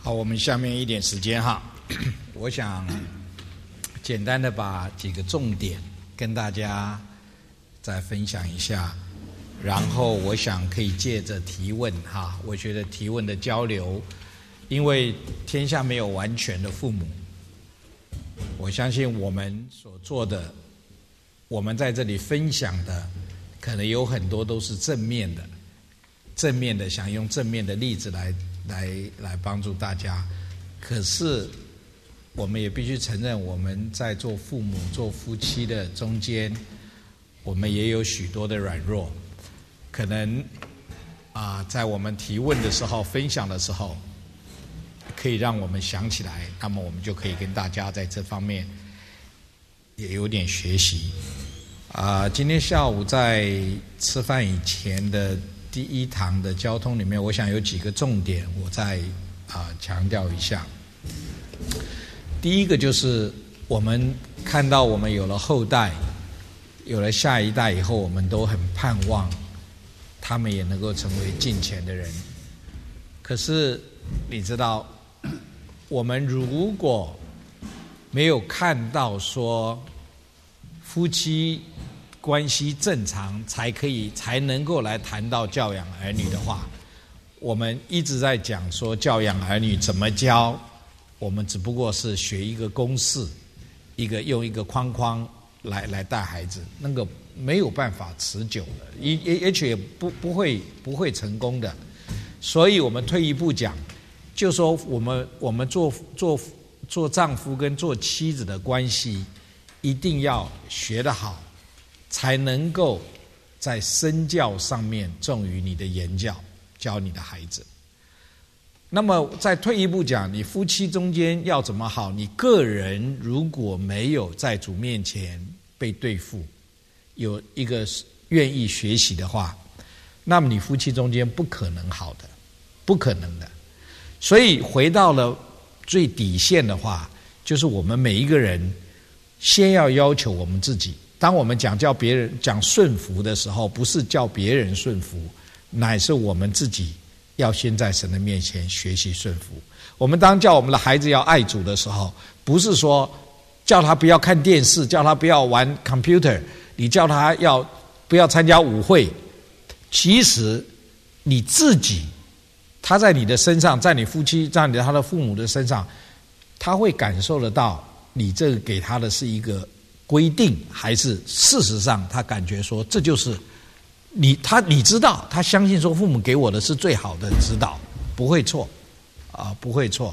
好，我们下面一点时间哈，我想简单的把几个重点跟大家再分享一下，然后我想可以借着提问哈，我觉得提问的交流，因为天下没有完全的父母，我相信我们所做的，我们在这里分享的，可能有很多都是正面的，想用正面的例子来帮助大家。可是我们也必须承认，我们在做父母做夫妻的中间，我们也有许多的软弱，可能在我们提问的时候分享的时候可以让我们想起来，那么我们就可以跟大家在这方面也有点学习。今天下午在吃饭以前的第一堂的交通里面，我想有几个重点我再强调一下。第一个就是我们看到我们有了后代，有了下一代以后，我们都很盼望他们也能够成为敬虔的人。可是你知道，我们如果没有看到说夫妻关系正常才能够来谈到教养儿女的话，我们一直在讲说教养儿女怎么教，我们只不过是学一个公式，用一个框框来带孩子，那个没有办法持久的，也不会成功的。所以我们退一步讲，就说我们做丈夫跟做妻子的关系，一定要学得好，才能够在身教上面重于你的言教，教你的孩子。那么再退一步讲，你夫妻中间要怎么好，你个人如果没有在主面前被对付，有一个愿意学习的话，那么你夫妻中间不可能好的，不可能的。所以回到了最底线的话，就是我们每一个人先要求我们自己。当我们叫别人讲顺服的时候，不是叫别人顺服，乃是我们自己要先在神的面前学习顺服。我们当叫我们的孩子要爱主的时候，不是说叫他不要看电视，叫他不要玩 computer， 你叫他不要参加舞会。其实你自己，他在你的身上，在你夫妻，在他的父母的身上，他会感受得到你这个给他的是一个规定，还是事实上他感觉说这就是你知道，他相信说父母给我的是最好的指导，不会错不会错。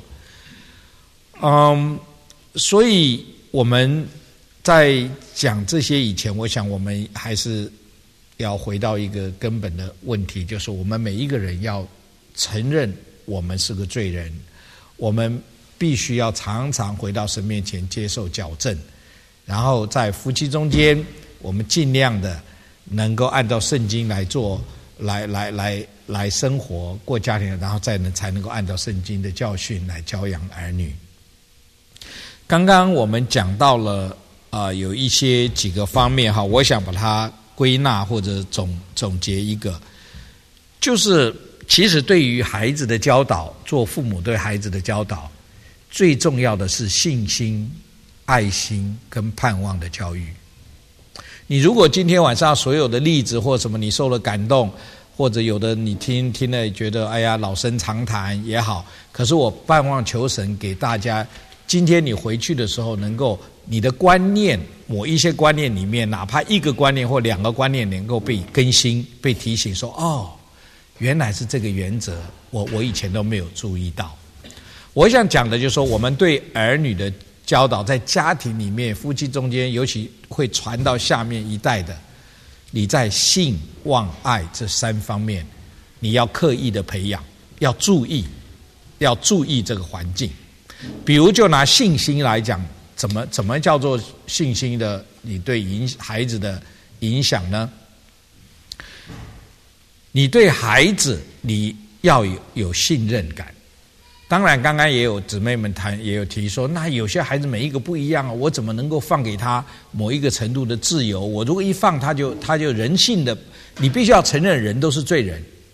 所以我们在讲这些以前，我想我们还是要回到一个根本的问题，就是我们每一个人要承认我们是个罪人，我们必须要常常回到神面前接受矫正，然后在夫妻中间，我们尽量的能够按照圣经来做，来生活过家庭，然后才能够按照圣经的教训来教养儿女。刚刚我们讲到了有几个方面哈，我想把它归纳或者总结一个，就是其实对于孩子的教导，做父母对孩子的教导，最重要的是信心、爱心跟盼望的教育。你如果今天晚上所有的例子或什么你受了感动，或者有的你听了觉得哎呀老生常谈也好，可是我盼望求神给大家，今天你回去的时候能够你的观念，某一些观念里面，哪怕一个观念或两个观念能够被更新，被提醒说原来是这个原则，我以前都没有注意到。我想讲的就是说，我们对儿女的教导，在家庭里面夫妻中间，尤其会传到下面一代的，你在信望爱这三方面，你要刻意的培养，要注意这个环境。比如就拿信心来讲，怎么叫做信心的你对孩子的影响呢？你对孩子你要有信任感。当然刚刚也有姊妹们也有提说，那有些孩子每一个不一样我怎么能够放给他某一个程度的自由？我如果一放他就人性的，你必须要承认人都是罪人，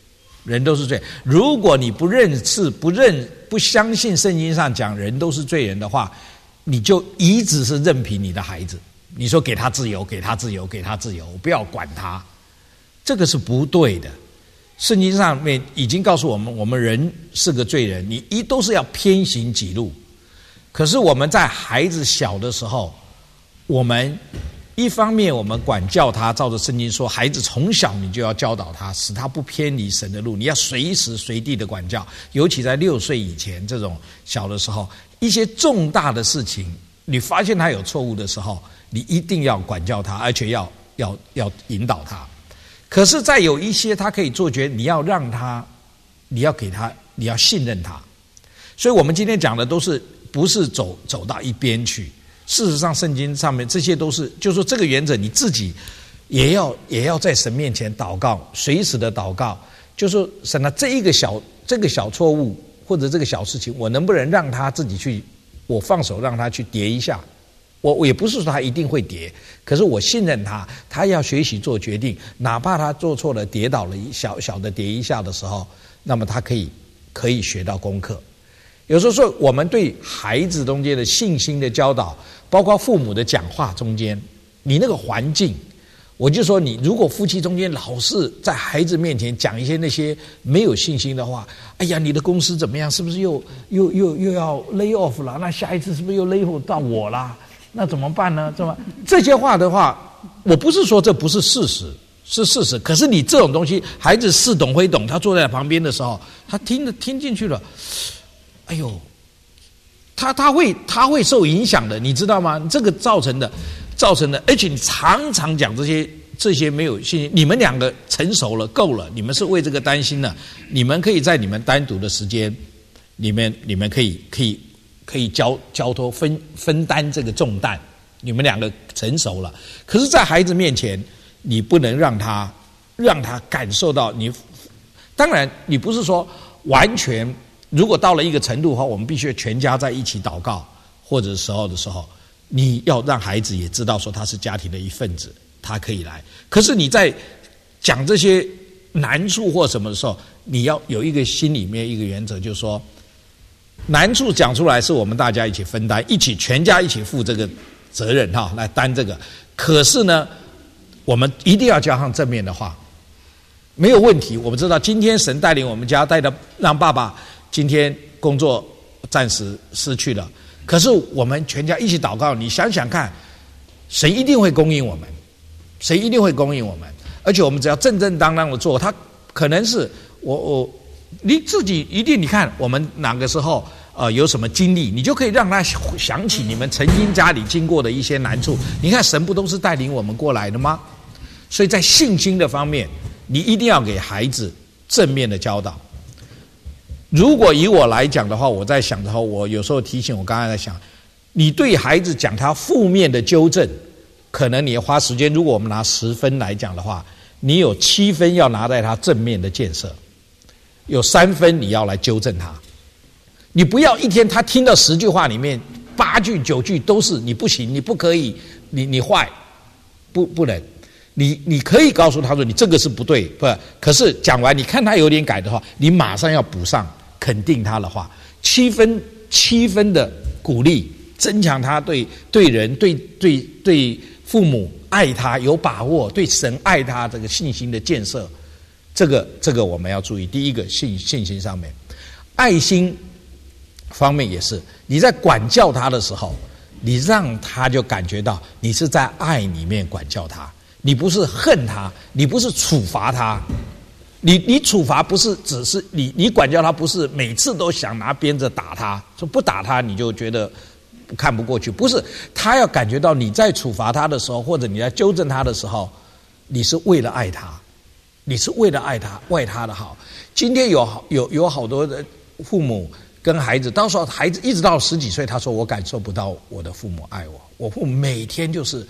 人都是罪。如果你不相信圣经上讲人都是罪人的话，你就一直是任凭你的孩子，你说给他自由，给他自由，给他自由，我不要管他，这个是不对的。圣经上面已经告诉我们，我们人是个罪人，你都是要偏行己路。可是我们在孩子小的时候，我们一方面我们管教他，照着圣经说，孩子从小你就要教导他，使他不偏离神的路，你要随时随地的管教，尤其在6岁以前这种小的时候，一些重大的事情你发现他有错误的时候，你一定要管教他，而且要引导他。可是再有一些他可以做决，你要让他，你要给他，你要信任他。所以我们今天讲的都是不是走到一边去，事实上圣经上面这些都是，就是说这个原则你自己也要在神面前祷告，随时的祷告，就是说神啊，这个小错误或者这个小事情，我能不能让他自己去，我放手让他去跌一下，我也不是说他一定会跌，可是我信任他，他要学习做决定，哪怕他做错了跌倒了小的跌一下的时候，那么他可以学到功课。有时候说我们对孩子中间的信心的教导，包括父母的讲话中间，你那个环境，我就说你如果夫妻中间老是在孩子面前讲一些那些没有信心的话，哎呀，你的公司怎么样？是不是又要 lay off 了？那下一次是不是又 lay off 到我啦？那怎么办呢？这些话的话，我不是说这不是事实，是事实。可是你这种东西，孩子似懂非懂，他坐在旁边的时候，他听进去了。哎呦，他会受影响的，你知道吗？这个造成的，而且你常常讲这些没有信心，你们两个成熟了，够了，你们是为这个担心了，你们可以在你们单独的时间里面，你们可以交托分担这个重担，你们两个成熟了。可是，在孩子面前，你不能让他感受到你。当然，你不是说完全。如果到了一个程度的话，我们必须全家在一起祷告，或者的时候，你要让孩子也知道说他是家庭的一份子，他可以来。可是你在讲这些难处或什么的时候，你要有一个心里面一个原则，就是说难处讲出来是我们大家一起分担，全家一起负这个责任哈，来担这个。可是呢，我们一定要加上正面的话，没有问题。我们知道今天神带领我们家，让爸爸今天工作暂时失去了，可是我们全家一起祷告，你想想看，神一定会供应我们，神一定会供应我们，而且我们只要正正当当的做，他可能是你自己一定，你看我们哪个时候有什么经历，你就可以让他想起你们曾经家里经过的一些难处。你看神不都是带领我们过来的吗？所以在信心的方面，你一定要给孩子正面的教导。如果以我来讲的话，我在想的话，我有时候提醒我刚才在想，你对孩子讲他负面的纠正，可能你要花时间。如果我们拿10分来讲的话，你有7分要拿在他正面的建设，有3分你要来纠正他。你不要一天他听到10句话里面8句9句都是你不行，你不可以，你坏，不能。你可以告诉他说你这个是不对，可是讲完你看他有点改的话，你马上要补上肯定他的话，7分的鼓励，增强他对人对父母爱他有把握，对神爱他这个信心的建设，这个我们要注意。第一个信心上面，爱心方面也是，你在管教他的时候，你让他就感觉到你是在爱里面管教他，你不是恨他，你不是处罚他，你处罚不是只是你管教他，不是每次都想拿鞭子打他，说不打他你就觉得看不过去，不是，他要感觉到你在处罚他的时候，或者你在纠正他的时候，你是为了爱他，你是为了爱他，为他的好。今天有好多的父母跟孩子，到时候孩子一直到10几岁，他说我感受不到我的父母爱我，我父母每天就是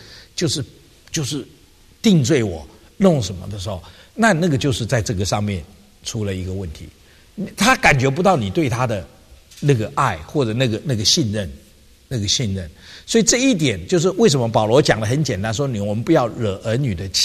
定罪我，弄什么的时候，那个就是在这个上面出了一个问题，他感觉不到你对他的那个爱或者那个信任，所以这一点就是为什么保罗讲的很简单，说我们不要惹儿女的气，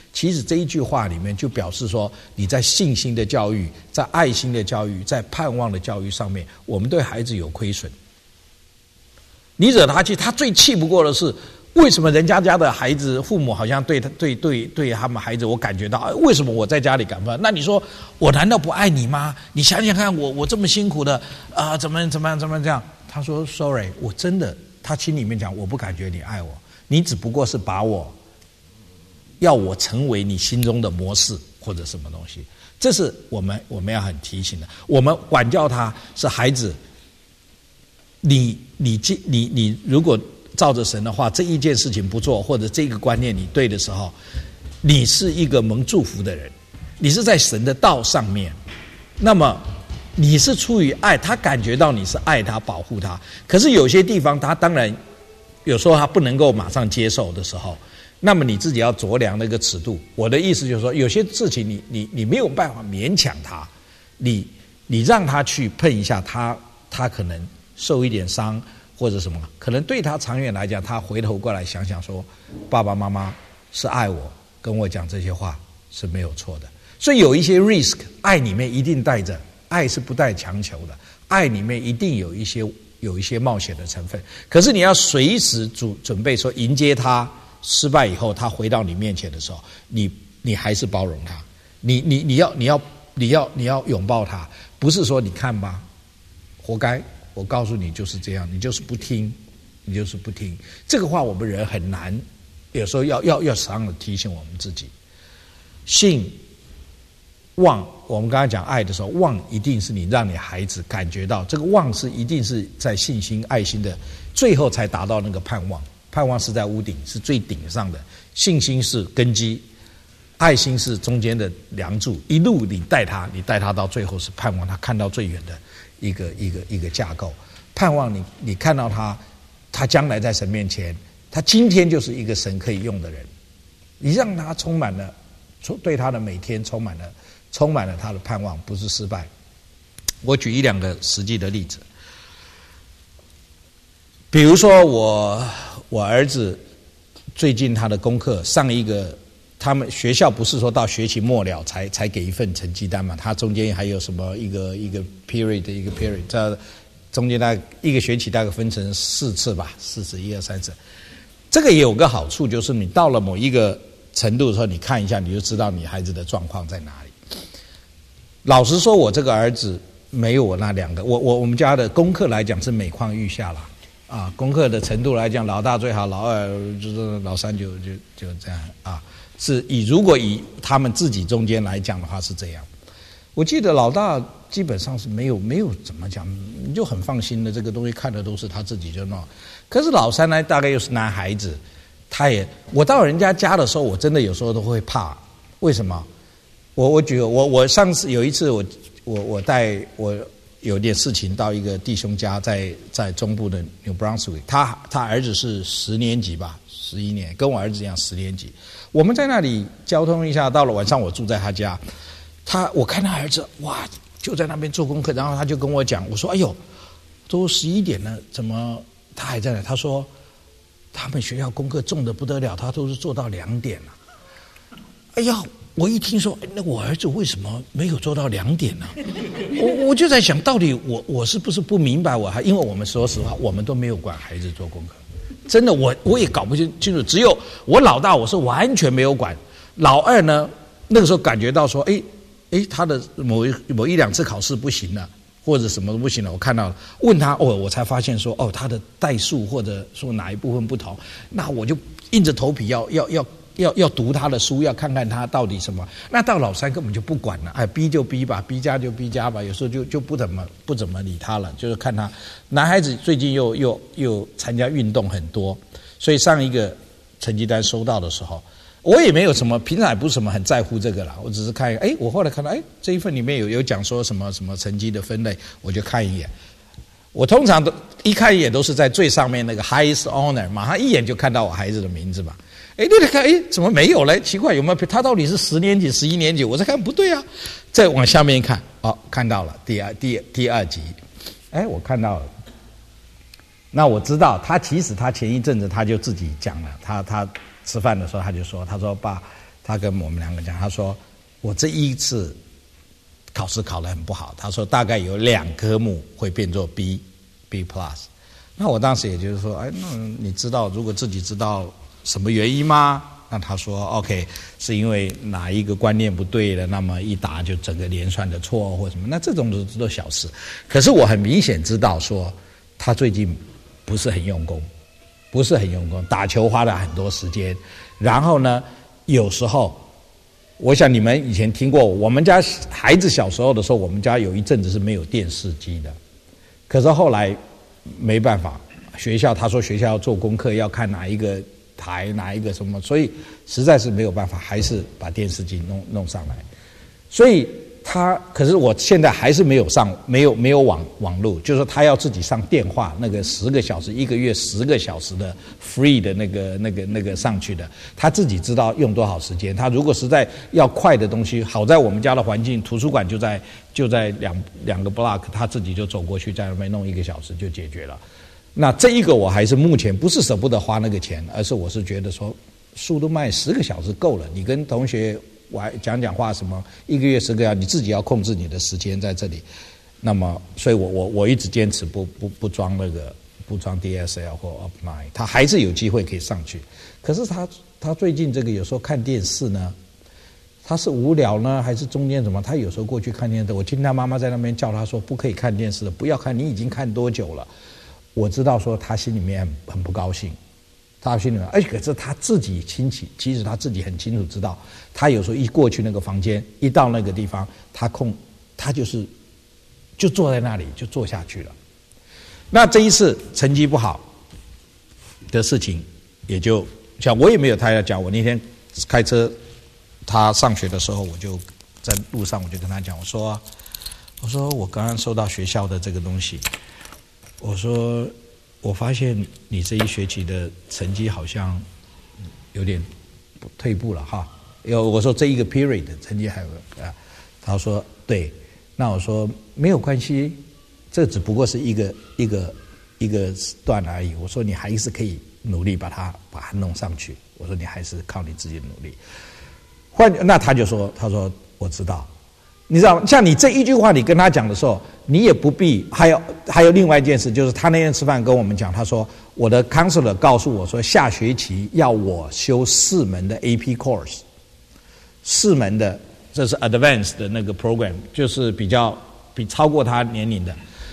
其实这一句话里面就表示说，你在信心的教育、在爱心的教育、在盼望的教育上面，我们对孩子有亏损。你惹他气，他最气不过的是，为什么人家的孩子父母好像对他们孩子，我感觉到，为什么我在家里感冒？那你说我难道不爱你吗？你想想看，我这么辛苦的怎么这样？他说 sorry， 我真的，他心里面讲，我不感觉你爱我，你只不过是把我要我成为你心中的模式或者什么东西。这是我们要很提醒的。我们管教他是孩子，你如果照着神的话，这一件事情不做，或者这个观念你对的时候，你是一个蒙祝福的人，你是在神的道上面，那么你是出于爱，他感觉到你是爱他、保护他。可是有些地方他当然有时候他不能够马上接受的时候，那么你自己要酌量那个尺度。我的意思就是说，有些事情你没有办法勉强他，你让他去碰一下，他可能受一点伤或者什么，可能对他长远来讲，他回头过来想想说，爸爸妈妈是爱我，跟我讲这些话是没有错的。所以有一些 risk， 爱里面一定带着，爱是不带强求的，爱里面一定有一些冒险的成分。可是你要随时准备说，迎接他失败以后，他回到你面前的时候，你还是包容他，你要拥抱他，不是说你看吧，活该，我告诉你就是这样，你就是不听，你就是不听。这个话我们人很难，有时候要时常的提醒我们自己。信望，我们刚才讲爱的时候，望一定是你让你孩子感觉到，这个望是一定是在信心、爱心的最后才达到那个盼望。盼望是在屋顶，是最顶上的，信心是根基，爱心是中间的梁柱，一路你带他到最后是盼望他看到最远的一个架构。盼望你看到他将来在神面前，他今天就是一个神可以用的人，你让他充满了对他的每天充满了他的盼望，不是失败。我举一两个实际的例子，比如说我儿子最近他的功课上一个，他们学校不是说到学期末了才给一份成绩单嘛，他中间还有什么一个 period 这中间大概一个学期大概分成4次吧，4次1、2、3次。这个也有个好处，就是你到了某一个程度的时候，你看一下你就知道你孩子的状况在哪里。老实说，我这个儿子没有我那2个，我们家的功课来讲是每况愈下了。功课的程度来讲，老大最好，老二就是老三就这样啊。是如果以他们自己中间来讲的话是这样。我记得老大基本上是没有怎么讲，你就很放心的，这个东西看的都是他自己就弄。可是老三呢，大概又是男孩子，我到人家家的时候，我真的有时候都会怕。为什么？我举我上次有一次我带我有点事情到一个弟兄家，在中部的 New Brunswick， 他儿子是10年级吧，11年，跟我儿子一样10年级。我们在那里交通一下，到了晚上我住在他家，我看他儿子哇就在那边做功课，然后他就跟我讲，我说哎呦，都11点了，怎么他还在那？他说他们学校功课重得不得了，他都是做到2点了。哎呀！我一听说，那我儿子为什么没有做到2点呢？我就在想，到底我是不是不明白？因为我们说实话，我们都没有管孩子做功课，真的，我也搞不清楚。只有我老大，我是完全没有管。老二呢，那个时候感觉到说，他的某1、2次考试不行了，或者什么都不行了，我看到了，问他，我才发现说，他的代数或者说哪一部分不同，那我就硬着头皮要读他的书，要看看他到底什么。那到老三根本就不管了，逼就逼吧，B 加就 B 加吧，有时候就不怎么理他了，就是看他。男孩子最近又参加运动很多，所以上一个成绩单收到的时候，我也没有什么，平常也不是什么很在乎这个啦，我只是看，我后来看到，这一份里面有讲说什么成绩的分类，我就看一眼。我通常一看一眼都是在最上面那个 highest honor， 马上一眼就看到我孩子的名字嘛。你来看，怎么没有嘞？奇怪，有没有？他到底是10年级、11年级？我在看不对啊。再往下面一看，看到了第二级。我看到了。那我知道他其实他前一阵子他就自己讲了，他吃饭的时候他就说，他说爸， 他跟我们两个讲，他说我这一次考试考得很不好，他说大概有2科目会变作 B plus。那我当时也就是说，哎，那你知道如果自己知道什么原因吗？那他说 OK， 是因为哪一个观念不对了，那么一答就整个连串的错或什么，那这种都小事。可是我很明显知道说他最近不是很用功，打球花了很多时间，然后呢有时候我想你们以前听过，我们家孩子小时候的时候，我们家有一阵子是没有电视机的，可是后来没办法，他说学校要做功课，要看哪一个台哪一个什么，所以实在是没有办法，还是把电视机弄上来。所以可是我现在还是没有网路，就是说他要自己上电话，那个10个小时1个月10个小时的 free 的那个上去的，他自己知道用多少时间。他如果实在要快的东西，好在我们家的环境，图书馆就在两个 block， 他自己就走过去，在那边弄1个小时就解决了。那这一个我还是目前不是舍不得花那个钱，而是我是觉得说速度慢10个小时够了，你跟同学讲话什么1个月10个小时，你自己要控制你的时间在这里。那么所以我一直坚持不装不装 DSL 或 Up9， 他还是有机会可以上去。可是他最近这个有时候看电视呢，他是无聊呢还是中间什么，他有时候过去看电视，我听他妈妈在那边叫他说不可以看电视，不要看，你已经看多久了。我知道说他心里面很不高兴，而且可是他自己其实他自己很清楚知道，他有时候一过去那个房间，一到那个地方，他就坐在那里就坐下去了。那这一次成绩不好的事情，也就像我也没有他要讲，我那天开车他上学的时候，我就在路上我就跟他讲，我说我刚刚收到学校的这个东西，我说我发现你这一学期的成绩好像有点退步了哈。我说这一个 period 的成绩还有啊，他说对，那我说没有关系，这只不过是一个段而已。我说你还是可以努力把它弄上去。我说你还是靠你自己的努力。那他说我知道。你知道，像你这一句话，你跟他讲的时候，你也不必。还有另外一件事，就是他那天吃饭跟我们讲，他说我的 counselor 告诉我说，下学期要我修4门的 AP course，4门的，这是 advanced 的那个 program， 就是比超过他年龄的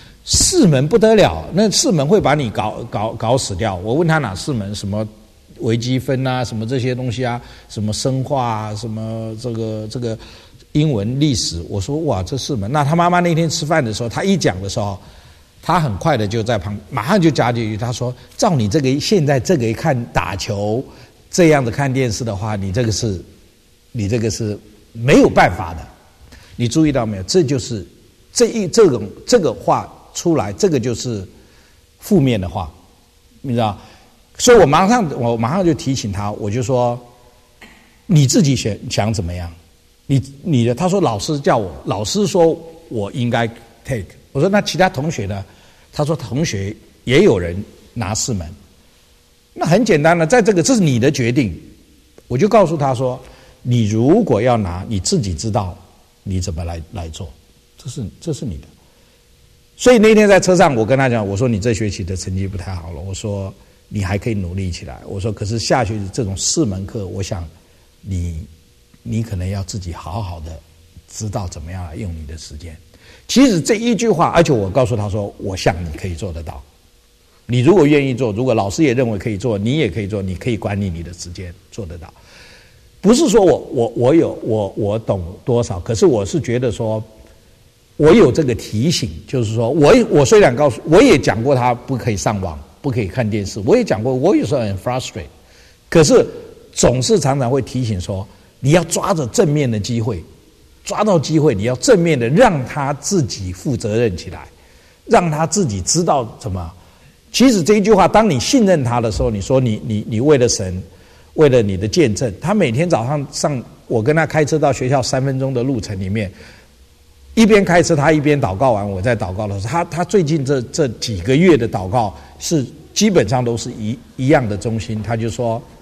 4门不得了，那4门会把你搞死掉。我问他哪4门，什么微积分啊，什么这些东西啊，什么生化啊，什么这个。英文、历史，我说哇，这4门。那他妈妈那天吃饭的时候，他一讲的时候，他很快的就在旁，马上就加进去，他说：“照你现在这个看打球这样子看电视的话，你这个是没有办法的。你注意到没有？这就是这个话出来，这个就是负面的话，你知道？所以我马上就提醒他，我就说你自己想怎么样？”他说老师说我应该 take， 我说那其他同学呢？他说同学也有人拿4门，那很简单了，这是你的决定。我就告诉他说，你如果要拿，你自己知道你怎么来做，这是你的。所以那天在车上，我跟他讲，我说你这学期的成绩不太好了，我说你还可以努力起来，我说可是下学期这种4门课，我想你可能要自己好好的知道怎么样来用你的时间。其实这一句话，而且我告诉他说，我想你可以做得到。你如果愿意做，如果老师也认为可以做，你也可以做，你可以管理你的时间，做得到。不是说我懂多少，可是我是觉得说，我有这个提醒，就是说我虽然我也讲过他不可以上网，不可以看电视，我也讲过，我有时候很 frustrate， 可是总是常常会提醒说，你要抓着正面的机会，抓到机会，你要正面的让他自己负责任起来，让他自己知道怎么。其实这一句话，当你信任他的时候，你说你为了神，为了你的见证，他每天早上我跟他开车到学校3分钟的路程里面，一边开车他一边祷告完，我在祷告的时候，他最近这几个月的祷告是基本上都是一样的中心，他就说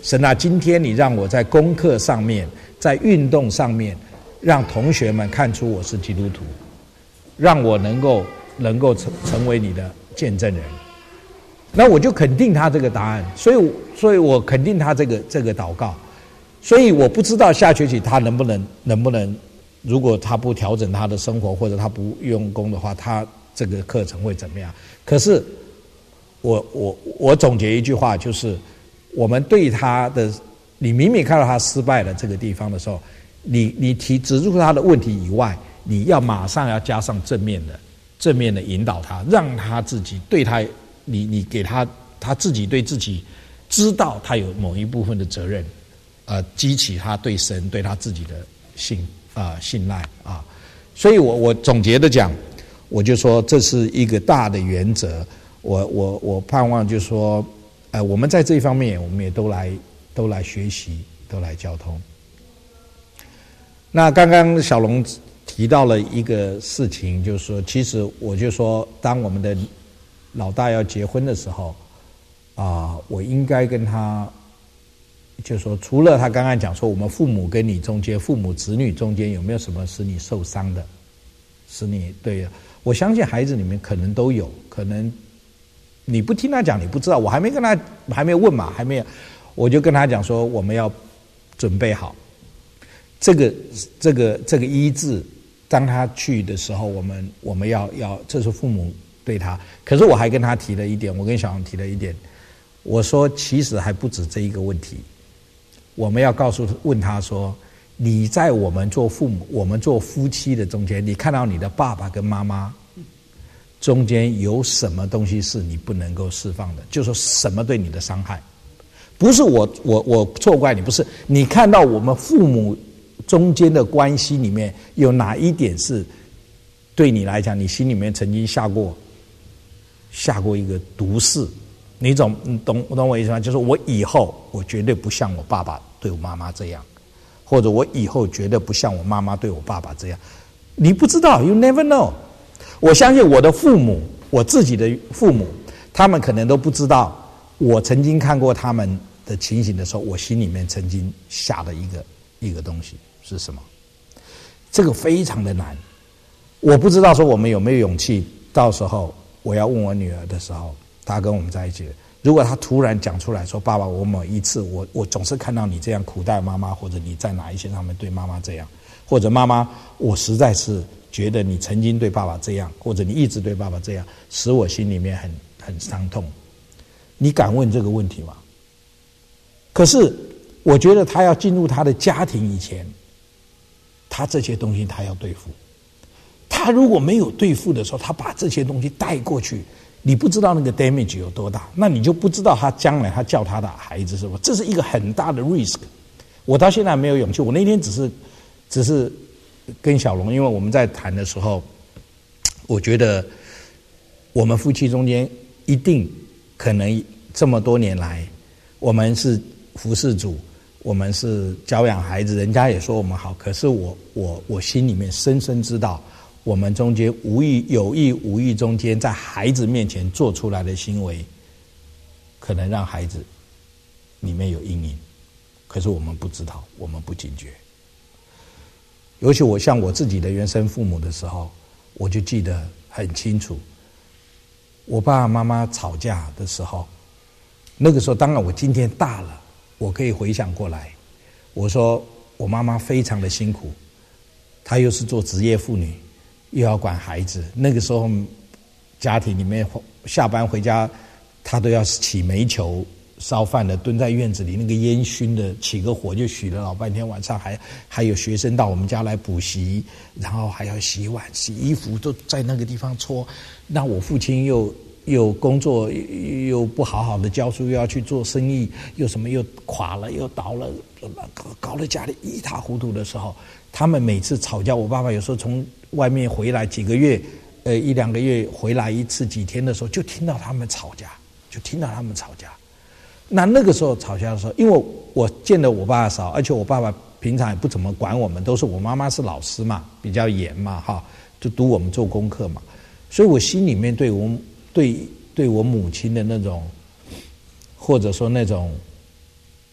神啊，今天你让我在功课上面，在运动上面，让同学们看出我是基督徒，让我能够成为你的见证人。那我就肯定他这个答案，所以我肯定他这个祷告。所以我不知道下学期他能不能，如果他不调整他的生活，或者他不用功的话，他这个课程会怎么样？可是我总结一句话，就是我们对他的，你明明看到他失败了这个地方的时候，你指出他的问题以外，你要马上要加上正面的引导他，让他自己对他，你给他自己对自己知道他有某一部分的责任，激起他对神对他自己的信赖啊。所以我总结的讲，我就说这是一个大的原则。我盼望就是说，我们在这一方面，我们也都来学习，都来交通。那刚刚小龙提到了一个事情，就是说，其实我就说，当我们的老大要结婚的时候，我应该跟他，就是说，除了他刚刚讲说，我们父母跟你中间，父母子女中间有没有什么使你受伤的，使你对，我相信孩子里面可能都有，可能你不听他讲，你不知道。我还没问嘛，还没有，我就跟他讲说，我们要准备好这个医治。当他去的时候，我们要，这是父母对他。可是我还跟他提了一点，我跟小王提了一点，我说其实还不止这一个问题，我们要问他说，你在我们做父母，我们做夫妻的中间，你看到你的爸爸跟妈妈中间有什么东西是你不能够释放的？就是说什么对你的伤害？不是我错怪你，不是你看到我们父母中间的关系里面有哪一点是对你来讲，你心里面曾经下过一个毒誓？你懂我意思吗？就是我以后我绝对不像我爸爸对我妈妈这样，或者我以后绝对不像我妈妈对我爸爸这样。你不知道 ，you never know。我相信我的父母，我自己的父母，他们可能都不知道，我曾经看过他们的情形的时候，我心里面曾经下的一个东西是什么？这个非常的难，我不知道说我们有没有勇气，到时候我要问我女儿的时候，她跟我们在一起，如果她突然讲出来说，爸爸，我某一次我总是看到你这样苦待妈妈，或者你在哪一些上面对妈妈这样，或者妈妈，我实在是觉得你曾经对爸爸这样，或者你一直对爸爸这样，使我心里面很伤痛。你敢问这个问题吗？可是我觉得他要进入他的家庭以前，他这些东西他要对付。他如果没有对付的时候，他把这些东西带过去，你不知道那个 damage 有多大，那你就不知道他将来他教他的孩子什么，这是一个很大的 risk。我到现在没有勇气，我那天只是跟小龙，因为我们在谈的时候，我觉得我们夫妻中间一定可能这么多年来，我们是服侍主，我们是教养孩子，人家也说我们好，可是我心里面深深知道，我们中间有意无意中间在孩子面前做出来的行为，可能让孩子里面有阴影，可是我们不知道，我们不警觉。尤其我像我自己的原生父母的时候，我就记得很清楚，我爸爸妈妈吵架的时候，那个时候当然我今天大了，我可以回想过来，我说我妈妈非常的辛苦，她又是做职业妇女，又要管孩子，那个时候家庭里面下班回家，她都要起煤球烧饭的，蹲在院子里，那个烟熏的，起个火就许了老半天，晚上还有学生到我们家来补习，然后还要洗碗洗衣服，都在那个地方搓。那我父亲又工作又不好好的教书，又要去做生意，又什么又垮了又倒了，搞得家里一塌糊涂的时候，他们每次吵架，我爸爸有时候从外面回来几个月一两个月回来一次几天的时候，就听到他们吵架。那个时候吵架的时候，因为我见得我爸爸少，而且我爸爸平常也不怎么管我们，都是我妈妈是老师嘛，比较严嘛，哈，就督我们做功课嘛，所以我心里面对我母亲的那种，或者说那种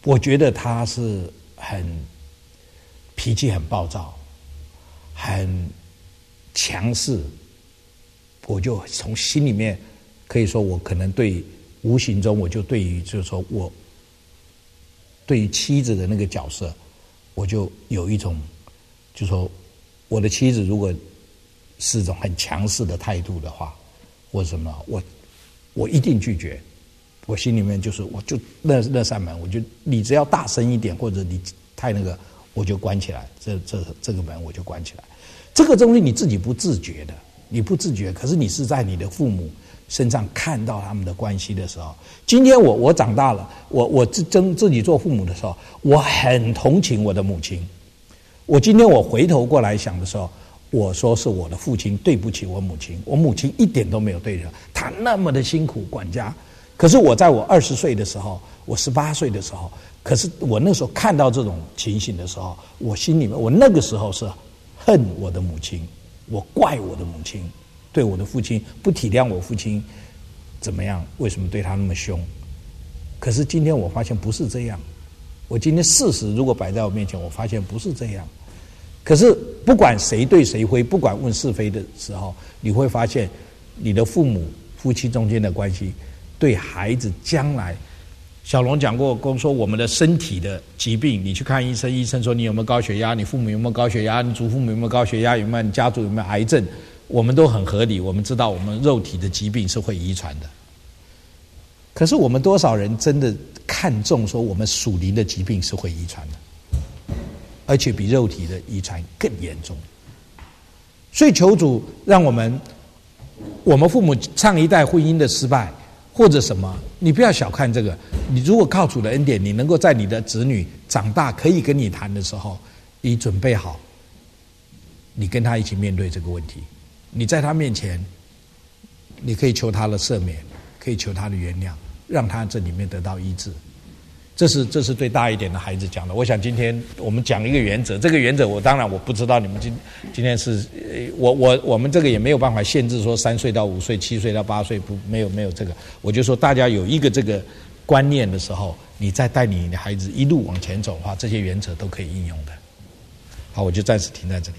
我觉得他是很脾气很暴躁，很强势，我就从心里面可以说，我可能无形中我就对于就是说我对于妻子的那个角色，我就有一种就是说我的妻子如果是一种很强势的态度的话，或者什么，我一定拒绝。我心里面就是我就那扇门，我就你只要大声一点，或者你太那个，我就关起来。这个门我就关起来。这个东西你自己不自觉的，你不自觉，可是你是在你的父母身上看到他们的关系的时候。今天我长大了，我自己做父母的时候，我很同情我的母亲。我今天我回头过来想的时候，我说是我的父亲对不起我母亲，我母亲一点都没有对人，她那么的辛苦管家。可是我在我20岁的时候，我18岁的时候，可是我那时候看到这种情形的时候，我心里面我那个时候是恨我的母亲，我怪我的母亲，对我的父亲不体谅我父亲怎么样，为什么对他那么凶。可是今天我发现不是这样，我今天事实如果摆在我面前，我发现不是这样。可是不管谁对谁非，不管问是非的时候，你会发现你的夫妻中间的关系对孩子将来，小龙讲过，说我们的身体的疾病，你去看医生，医生说你有没有高血压，你父母有没有高血压，你祖父母有没有高血压，有没有你家族有没有癌症，我们都很合理，我们知道我们肉体的疾病是会遗传的。可是我们多少人真的看重说我们属灵的疾病是会遗传的，而且比肉体的遗传更严重。所以求主让我们父母上一代婚姻的失败或者什么，你不要小看这个。你如果靠主的恩典，你能够在你的子女长大可以跟你谈的时候，你准备好，你跟他一起面对这个问题。你在他面前，你可以求他的赦免，可以求他的原谅，让他这里面得到医治。这是对大一点的孩子讲的。我想今天我们讲一个原则，这个原则我当然我不知道你们今天是我们这个也没有办法限制说3岁到5岁、7岁到8岁没有这个。我就说大家有一个这个观念的时候，你再带你的孩子一路往前走的话，这些原则都可以应用的。好，我就暂时停在这里。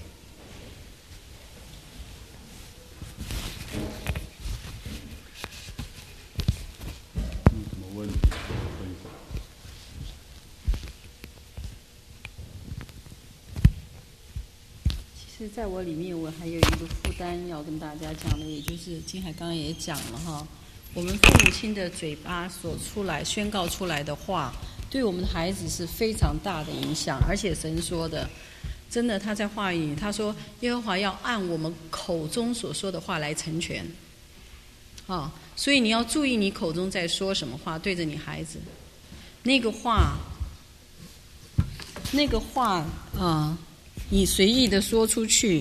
其实在我里面，我还有一个负担要跟大家讲的，也就是金海刚刚也讲了哈，我们父母亲的嘴巴所出来宣告出来的话，对我们的孩子是非常大的影响。而且神说的，真的他在话语他说耶和华要按我们口中所说的话来成全啊，所以你要注意你口中在说什么话，对着你孩子那个话啊，你随意的说出去，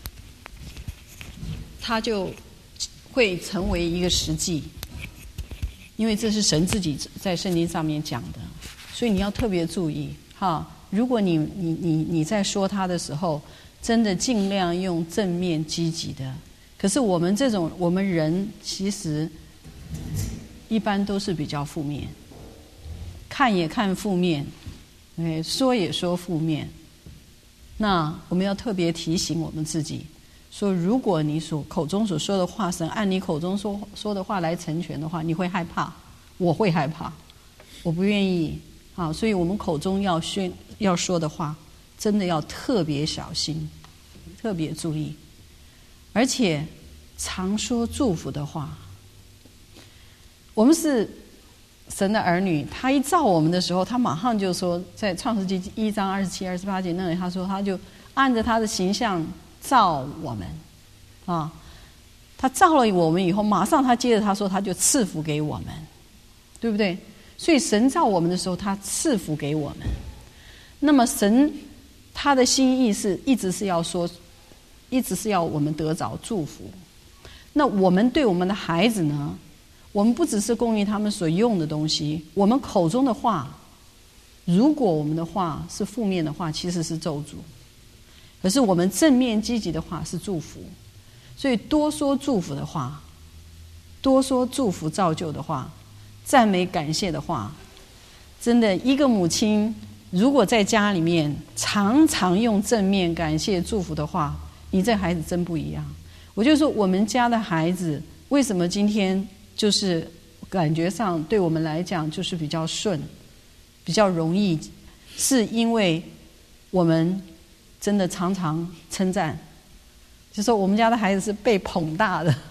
它就会成为一个实际，因为这是神自己在圣经上面讲的，所以你要特别注意哈。如果你在说它的时候，真的尽量用正面积极的。可是我们人其实一般都是比较负面，看也看负面，说也说负面。那我们要特别提醒我们自己，说如果你口中所说的话，神按你口中说的话来成全的话，你会害怕，我会害怕，我不愿意啊。所以我们口中要说的话，真的要特别小心，特别注意，而且常说祝福的话。我们是神的儿女，他一造我们的时候，他马上就说，在创世纪1章27、28节那里，他说他就按着他的形象造我们啊。他造了我们以后，马上他接着他说，他就赐福给我们，对不对？所以神造我们的时候，他赐福给我们。那么神他的心意是一直是要我们得着祝福。那我们对我们的孩子呢？我们不只是供应他们所用的东西，我们口中的话，如果我们的话是负面的话，其实是咒诅；可是我们正面积极的话是祝福。所以多说祝福的话，多说祝福造就的话，赞美感谢的话， 真的，一个母亲如果在家里面常常用正面感谢祝福的话，你这孩子真不一样。我就说我们家的孩子为什么今天就是感觉上对我们来讲就是比较顺，比较容易，是因为我们真的常常称赞，就说我们家的孩子是被捧大的，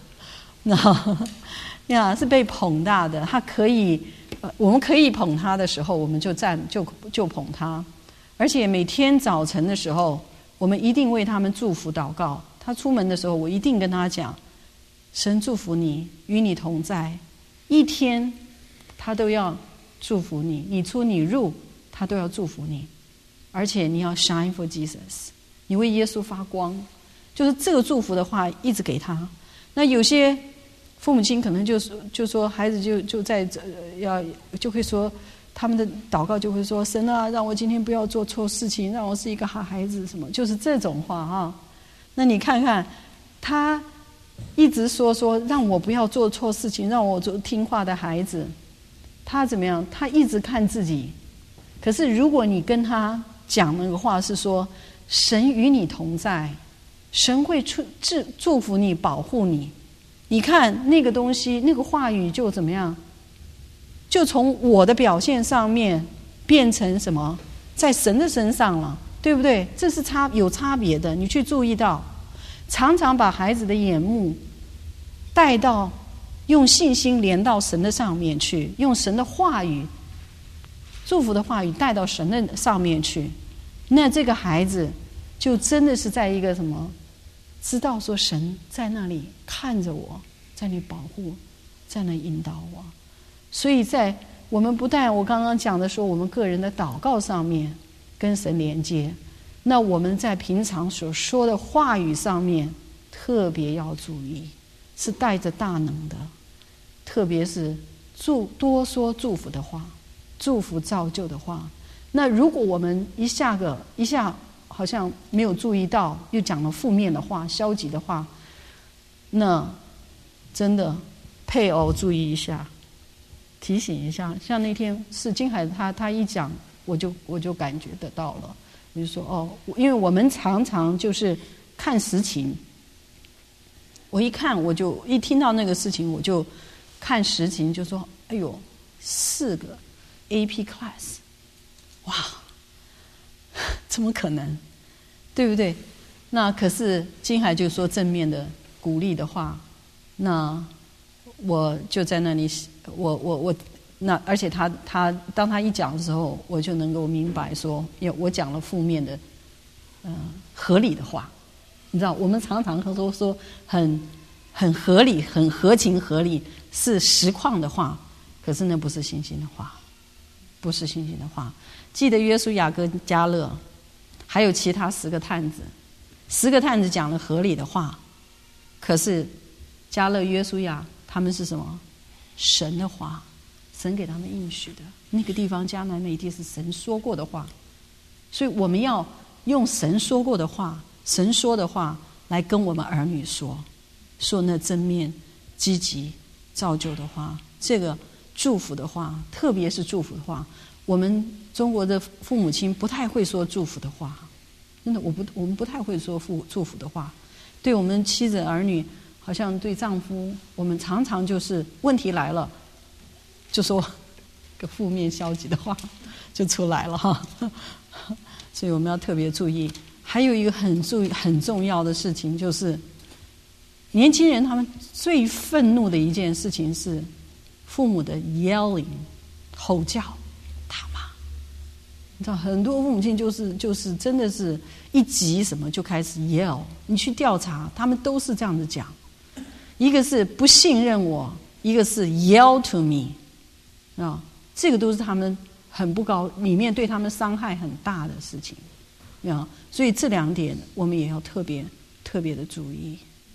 是被捧大的。他可以，我们可以捧他的时候，我们就捧他，而且每天早晨的时候，我们一定为他们祝福祷告。他出门的时候，我一定跟他讲：神祝福你，与你同在。一天，他都要祝福你，你出你入，他都要祝福你。而且你要 shine for Jesus， 你为耶稣发光。就是这个祝福的话，一直给他。那有些父母亲可能就说孩子就会说他们的祷告就会说：神啊，让我今天不要做错事情，让我是一个好孩子，什么就是这种话啊。那你看看他一直说让我不要做错事情，让我做听话的孩子，他怎么样？他一直看自己。可是如果你跟他讲那个话是说神与你同在，神会祝福你，保护你，你看那个东西，那个话语就怎么样？就从我的表现上面变成什么？在神的身上了，对不对？这是有差别的，你去注意到。常常把孩子的眼目带到用信心连到神的上面去，用神的话语祝福的话语带到神的上面去，那这个孩子就真的是在一个什么，知道说神在那里看着我，在那里保护，在那里引导我。所以在我们不但我刚刚讲的说我们个人的祷告上面跟神连接，那我们在平常所说的话语上面特别要注意，是带着大能的，特别是多说祝福的话，祝福造就的话。那如果我们一下好像没有注意到，又讲了负面的话、消极的话，那真的配偶注意一下，提醒一下。像那天是金海他一讲，我就感觉得到了。我就说因为我们常常就是看实情，我一看我就一听到那个事情，我就看实情，就说哎呦，4个 AP class， 哇，怎么可能？对不对？那可是金海就说正面的鼓励的话，那我就在那里，我那而且他当他一讲的时候，我就能够明白说，因为我讲了负面的合理的话，你知道，我们常常都说很合理、很合情合理，是实况的话，可是那不是信心的话，不是信心的话。记得约书亚跟迦勒，还有其他10个探子，10个探子讲了合理的话，可是迦勒、约书亚他们是什么？神的话，神给他们应许的那个地方迦南美地是神说过的话，所以我们要用神说过的话、神说的话来跟我们儿女说那正面、积极、造就的话，这个祝福的话，特别是祝福的话。我们中国的父母亲不太会说祝福的话，真的，我们不太会说祝福的话。对我们妻子儿女，好像对丈夫，我们常常就是问题来了，就说个负面消极的话就出来了哈。所以我们要特别注意。还有一个很重要的事情，就是年轻人他们最愤怒的一件事情是父母的 yelling 吼叫打骂。你知道很多父母亲就是真的是一急什么就开始 yell， 你去调查他们都是这样子讲，一个是不信任我，一个是 yell to me， 这个都是他们很不高，里面对他们伤害很大的事情，所以这2点我们也要特别的注意。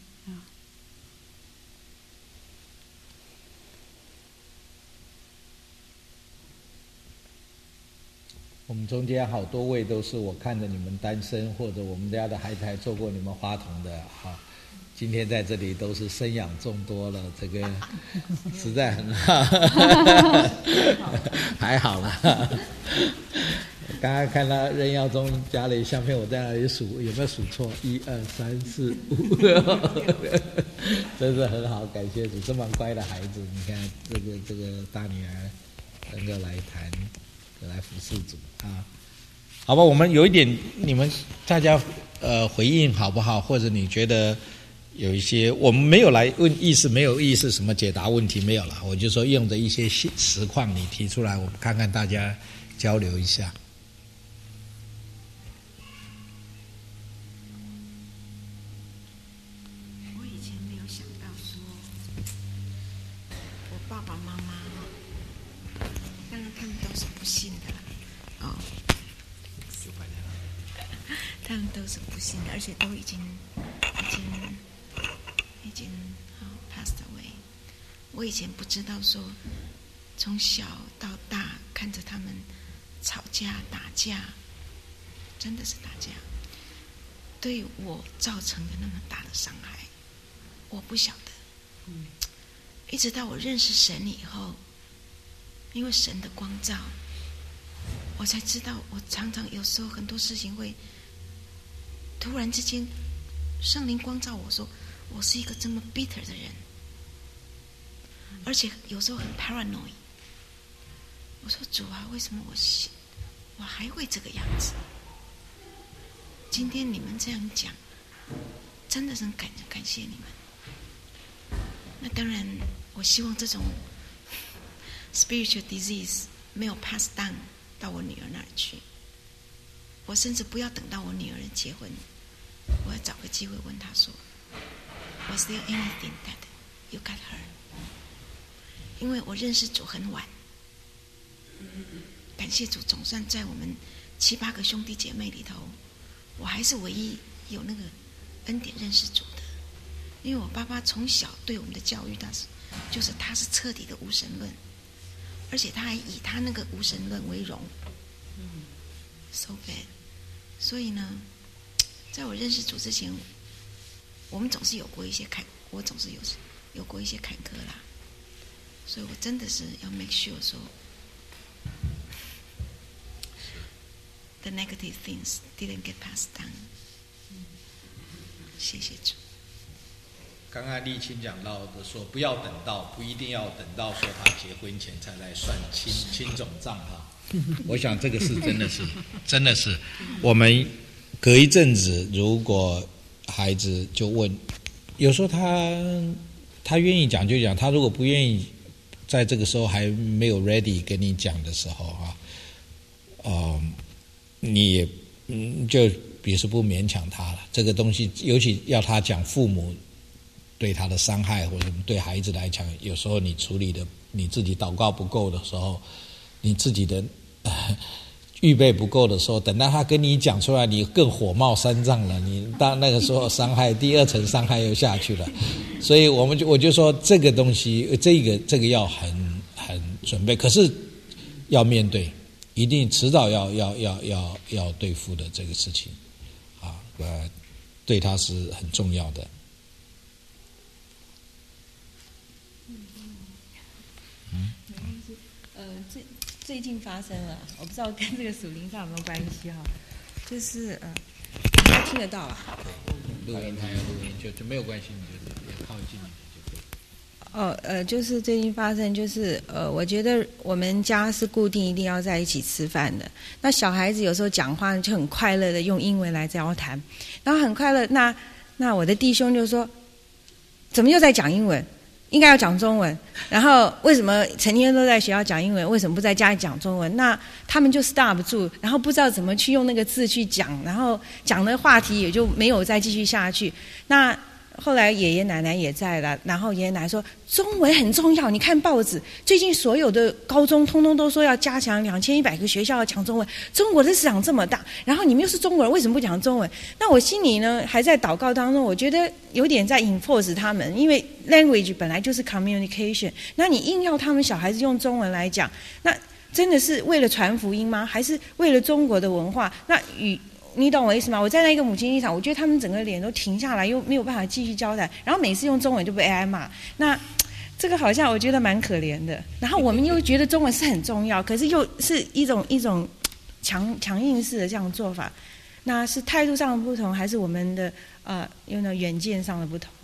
我们中间好多位都是我看着你们单身，或者我们家的孩子还做过你们花童的今天在这里都是生养众多了，这个实在很好，还好啦。刚刚看到任耀宗家里相片，我在那里数，有没有数错？1、2、3、4、5，真是很好，感谢主，这么乖的孩子。你看这个大女儿能够来服侍主啊。好吧，我们有一点，你们大家回应好不好？或者你觉得有一些我们没有来问意思，没有意思什么解答问题没有了，我就说用着一些实况你提出来，我们看看大家交流一下。 我以前没有想到说，我爸爸妈妈当然他们都是不信的啦，他们都是不信的，而且都已经passed away。我以前不知道说，从小到大看着他们吵架打架，真的是打架，对我造成的那么大的伤害，我不晓得。一直到我认识神以后，因为神的光照，我才知道，我常常有时候很多事情会突然之间，圣灵光照我说，我是一个这么 bitter 的人，而且有时候很 paranoid。我说主啊，为什么我还会这个样子？今天你们这样讲，真的是感谢你们。那当然，我希望这种 spiritual disease 没有 pass down 到我女儿那儿去。我甚至不要等到我女儿结婚，我要找个机会问她说 Was there anything that you got her？ 因为我认识主很晚，感谢主，总算在我们7、8个兄弟姐妹里头，我还是唯一有那个恩典认识主的。因为我爸爸从小对我们的教育，他是彻底的无神论，而且他还以他那个无神论为荣。So bad。所以呢，在我认识主之前，我们总是有过一些我总是有过一些坎坷啦。所以我真的是要 make sure 说 the negative things didn't get passed down。谢谢主。 刚刚立青讲到的说，不一定要等到说他结婚前才来算亲种账哈。我想这个是真的是，我们隔一阵子，如果孩子就问，有时候他愿意讲就讲，他如果不愿意，在这个时候还没有 ready 跟你讲的时候啊，你也就比如说不勉强他了。这个东西，尤其要他讲父母对他的伤害，或者对孩子来讲，有时候你处理的你自己祷告不够的时候，你自己的预备不够的时候，等到他跟你讲出来，你更火冒三丈了，你到那个时候伤害第二层伤害又下去了。所以我就说这个东西，这个要很准备，可是要面对，一定迟早要对付的这个事情啊，对他是很重要的。 最近发生了，我不知道跟这个属灵上有没有关系哈，就是应该听得到吧？ 录音台有录音就没有关系，你就靠近就可以。 就是最近发生，就是我觉得我们家是固定一定要在一起吃饭的。那小孩子有时候讲话就很快乐的用英文来交谈，然后很快乐。那我的弟兄就说，怎么又在讲英文？应该要讲中文，然后为什么成天都在学校讲英文，为什么不在家里讲中文？那他们就 stop 住，然后不知道怎么去用那个字去讲，然后讲的话题也就没有再继续下去。那后来爷爷奶奶也在了，然后爷爷奶奶说中文很重要，你看报纸最近所有的高中通通都说要加强2100个学校要讲中文，中国的市场这么大，然后你们又是中国人，为什么不讲中文？那我心里呢还在祷告当中，我觉得有点在 enforce 他们，因为 language 本来就是 communication， 那你硬要他们小孩子用中文来讲，那真的是为了传福音吗？还是为了中国的文化？那你懂我意思吗？我站在一个母亲立场，我觉得他们整个脸都停下来，又没有办法继续交谈，然后每次用中文就被 AI 骂，那这个好像我觉得蛮可怜的。然后我们又觉得中文是很重要，可是又是一种强硬式的这样做法，那是态度上的不同，还是我们的远见上的不同？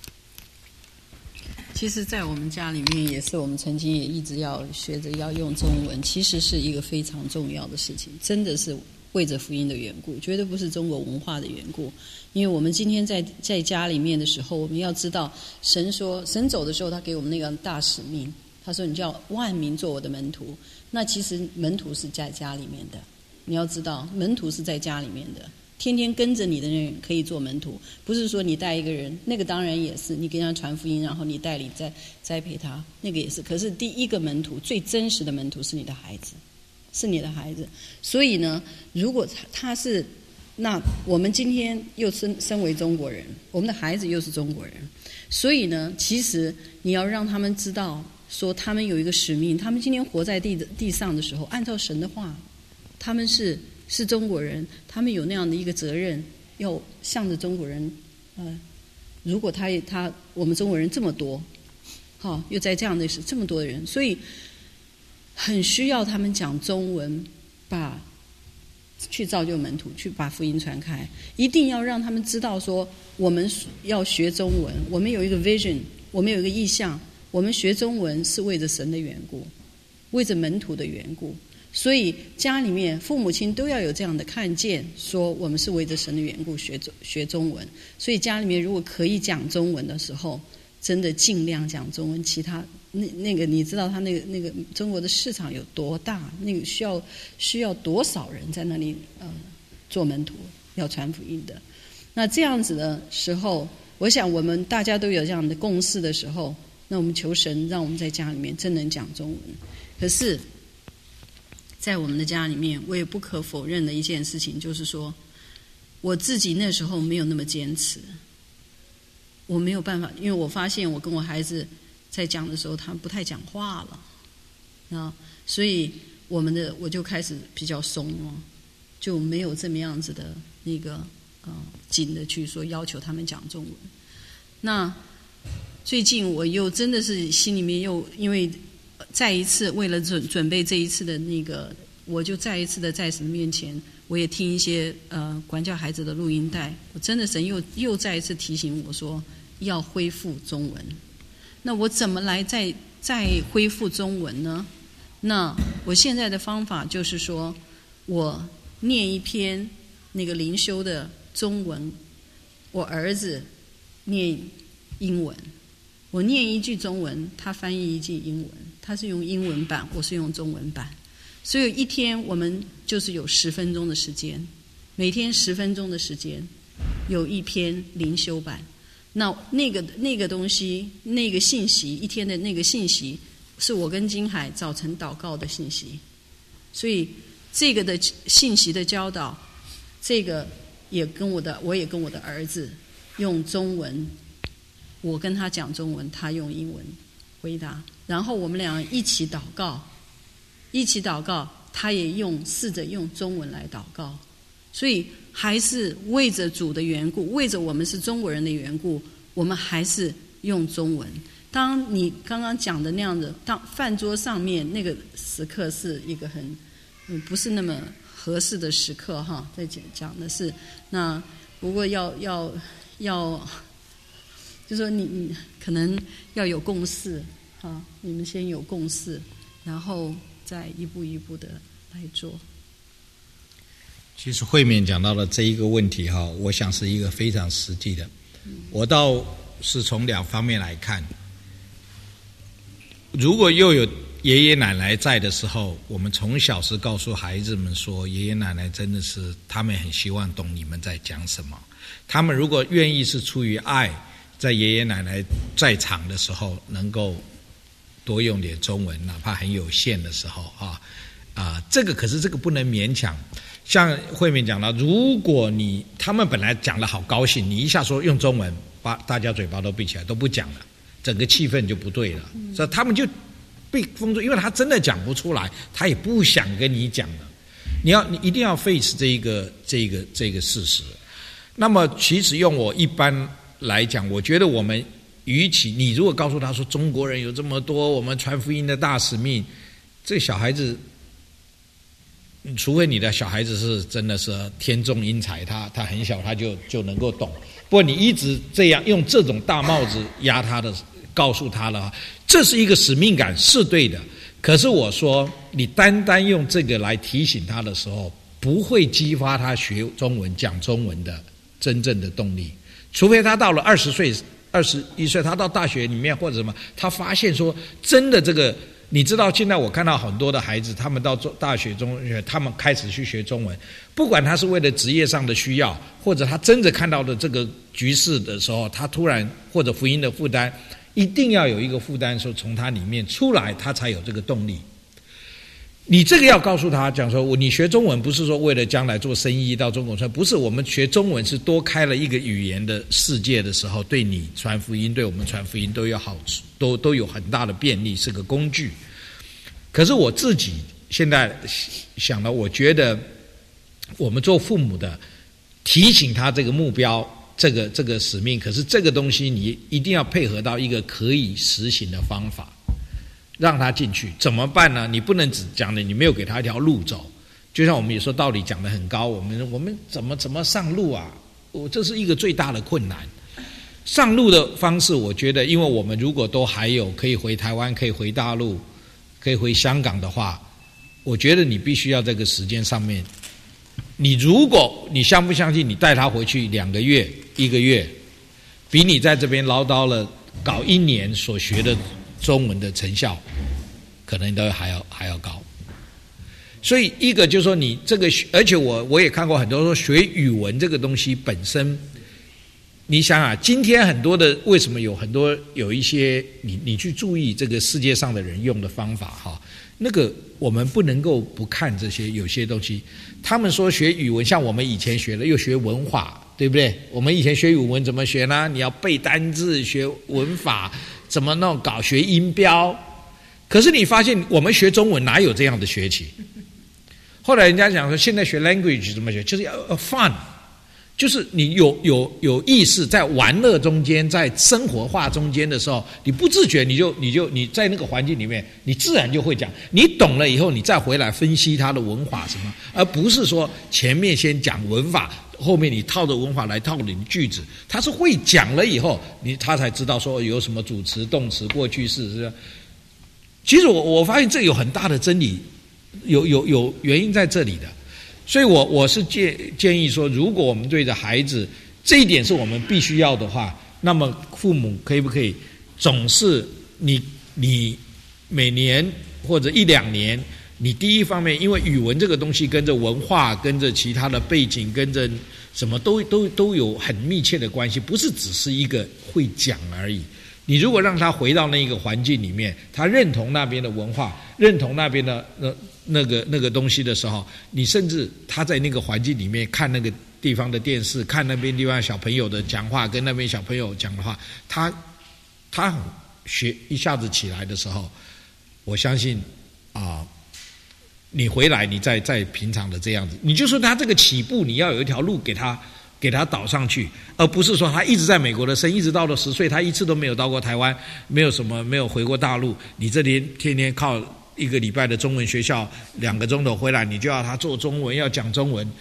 其实在我们家里面也是，我们曾经也一直要学着要用中文，其实是一个非常重要的事情，真的是为着福音的缘故，绝对不是中国文化的缘故。因为我们今天在家里面的时候，我们要知道神走的时候，他给我们那个大使命，他说你叫万民做我的门徒。那其实门徒是在家里面的，你要知道门徒是在家里面的，天天跟着你的人可以做门徒，不是说你带一个人，那个当然也是你给人家传福音，然后你带领栽培他，那个也是。可是第一个门徒，最真实的门徒是你的孩子，是你的孩子。所以呢，如果他是，那我们今天又身为中国人，我们的孩子又是中国人，所以呢，其实你要让他们知道，说他们有一个使命，他们今天活在地上的时候，按照神的话，他们是中国人，他们有那样的一个责任，要向着中国人。如果我们中国人这么多，又在这样的这么多的人，所以很需要他们讲中文，去造就门徒，去把福音传开。一定要让他们知道说，我们要学中文，我们有一个 vision， 我们有一个意向，我们学中文是为着神的缘故，为着门徒的缘故。所以家里面父母亲都要有这样的看见，说我们是为着神的缘故学中文。所以家里面如果可以讲中文的时候，真的尽量讲中文。其他那个你知道他那个中国的市场有多大，那个需要多少人在那里做门徒，要传福音的。那这样子的时候，我想我们大家都有这样的共识的时候，那我们求神让我们在家里面真能讲中文。可是在我们的家里面，我也不可否认的一件事情，就是说我自己那时候没有那么坚持，我没有办法，因为我发现我跟我孩子在讲的时候，他不太讲话了，所以我就开始比较松了，就没有这么样子的那个紧的去说要求他们讲中文。那最近我又真的是心里面又因为再一次为了准备这一次的那个，我就再一次的在神面前，我也听一些管教孩子的录音带。我真的神又再一次提醒我说要恢复中文。那我怎么来再恢复中文呢？那我现在的方法就是说，我念一篇那个灵修的中文，我儿子念英文，我念一句中文，他翻译一句英文，他是用英文版，我是用中文版。所以一天我们就是有10分钟的时间，每天10分钟的时间有一篇灵修版。那个东西，那个信息，一天的那个信息，是我跟金海早晨祷告的信息。所以这个的信息的教导，这个我也跟我的儿子用中文，我跟他讲中文，他用英文回答，然后我们两人一起祷告，他也试着用中文来祷告。所以还是为着主的缘故，为着我们是中国人的缘故，我们还是用中文。当你刚刚讲的那样的，当饭桌上面那个时刻是一个很不是那么合适的时刻哈，在讲的是那不过要就说你可能要有共识哈，你们先有共识，然后再一步一步的来做。 其实会面讲到的这一个问题哈，我想是一个非常实际的。我倒是从2方面来看，如果又有爷爷奶奶在的时候，我们从小是告诉孩子们说，爷爷奶奶真的是他们很希望懂你们在讲什么。他们如果愿意是出于爱，在爷爷奶奶在场的时候，能够多用点中文，哪怕很有限的时候这个可是这个不能勉强。像慧敏讲到，如果他们本来讲得好高兴，你一下说用中文，把大家嘴巴都闭起来，都不讲了，整个气氛就不对了。所以他们就被封住，因为他真的讲不出来，他也不想跟你讲了。 你一定要 face 这个事实。那么其实用我一般来讲，我觉得我们与其你如果告诉他说中国人有这么多，我们传福音的大使命，这小孩子，除非你的小孩子是真的是天纵英才，他很小他就能够懂。不过你一直这样用这种大帽子压他的，告诉他了，这是一个使命感是对的。可是我说，你单单用这个来提醒他的时候，不会激发他学中文、讲中文的真正的动力。除非他到了20岁、21岁，他到大学里面或者什么，他发现说真的这个。你知道现在我看到很多的孩子，他们到大学中学，他们开始去学中文，不管他是为了职业上的需要，或者他真的看到的这个局势的时候，他突然或者福音的负担，一定要有一个负担说从他里面出来，他才有这个动力。你这个要告诉他讲说，你学中文不是说为了将来做生意到中国去，不是，我们学中文是多开了一个语言的世界的时候，对你传福音，对我们传福音都有好处，都有很大的便利，是个工具。可是我自己现在想了，我觉得我们做父母的提醒他这个目标，这个使命，可是这个东西你一定要配合到一个可以实行的方法。让他进去怎么办呢？你不能只讲的，你没有给他一条路走。就像我们有时候道理讲得很高，我们怎么上路啊？这是一个最大的困难。上路的方式，我觉得，因为我们如果都还有可以回台湾、可以回大陆、可以回香港的话，我觉得你必须要这个时间上面，如果你相不相信，你带他回去2个月、1个月，比你在这边唠叨了搞1年所学的中文的成效可能都还要高。所以一个就是说你这个，而且我也看过很多说学语文这个东西本身，你想啊，今天很多的为什么有一些你去注意这个世界上的人用的方法哈，那个我们不能够不看这些有些东西。他们说学语文，像我们以前学的又学文法，对不对？我们以前学语文怎么学呢？你要背单字、学文法，怎么弄搞学音标。可是你发现我们学中文哪有这样的学期？后来人家讲说，现在学 language 怎么学，就是要 fun， 就是你有意识，在玩乐中间，在生活化中间的时候，你不自觉你在那个环境里面，你自然就会讲。你懂了以后，你再回来分析它的文法什么，而不是说前面先讲文法，后面你套着文法来套你的句子。他是会讲了以后，他才知道说有什么主词、动词、过去式，是吧？其实我发现这有很大的真理。有原因在这里的，所以我是建议说，如果我们对着孩子这一点是我们必须要的话，那么父母可不可以总是你每年或者1-2年，你第一方面，因为语文这个东西跟着文化、跟着其他的背景、跟着什么都有很密切的关系，不是只是一个会讲而已。你如果让他回到那个环境里面，他认同那边的文化，认同那边的那个东西的时候，你甚至他在那个环境里面看那个地方的电视，看那边地方小朋友的讲话，跟那边小朋友讲的话，他学一下子起来的时候，我相信你回来你在平常的这样子，你就说他这个起步你要有一条路给他导上去，而不是说他一直在美国的生，一直到了10岁，他一次都没有到过台湾，没有回过大陆。你这里天天靠1个礼拜的中文学校2个钟头回来，你就要他做中文，要讲中文。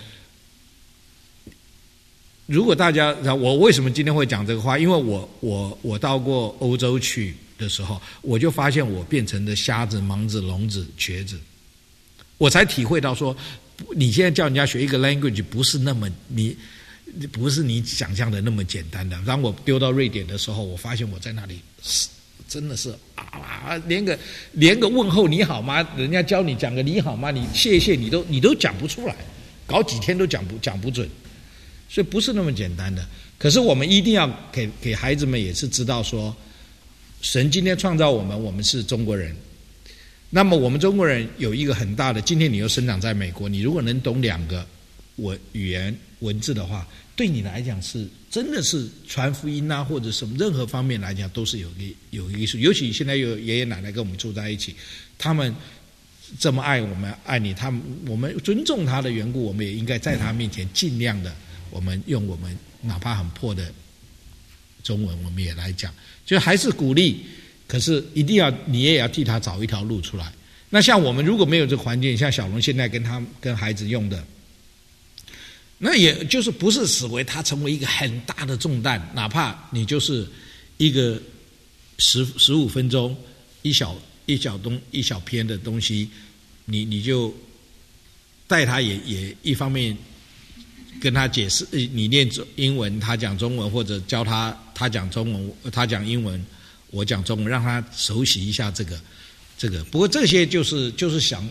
如果大家，我为什么今天会讲这个话？因为我到过欧洲去的时候，我就发现我变成了瞎子、盲子、聋子、瘸子，我才体会到说，你现在叫人家学一个 language 不是你想象的那么简单的。当我丢到瑞典的时候，我发现我在那里真的是连个问候你好吗？人家教你讲个你好吗？你谢谢你都讲不出来，搞几天都讲不准，所以不是那么简单的。可是我们一定要给孩子们也是知道说，神今天创造我们是中国人。那么我们中国人有一个很大的，今天你又生长在美国，你如果能懂2个语言文字的话，对你来讲是真的是传福音啊，或者什么任何方面来讲都是有一个益处。尤其现在有爷爷奶奶跟我们住在一起，他们这么爱我们，爱你，我们尊重他的缘故，我们也应该在他面前尽量的，我们用我们哪怕很破的中文，我们也来讲，就还是鼓励，可是一定要你也要替他找一条路出来。那像我们如果没有这个环境，像小龙现在跟孩子用的，那也就是不是视为他成为一个很大的重担，哪怕你就是一个15分钟一小篇的东西，你就带他也一方面跟他解释，你念英文，他讲中文，或者教他讲中文，他讲英文，我讲中文，让他熟悉一下这个。不过这些就是想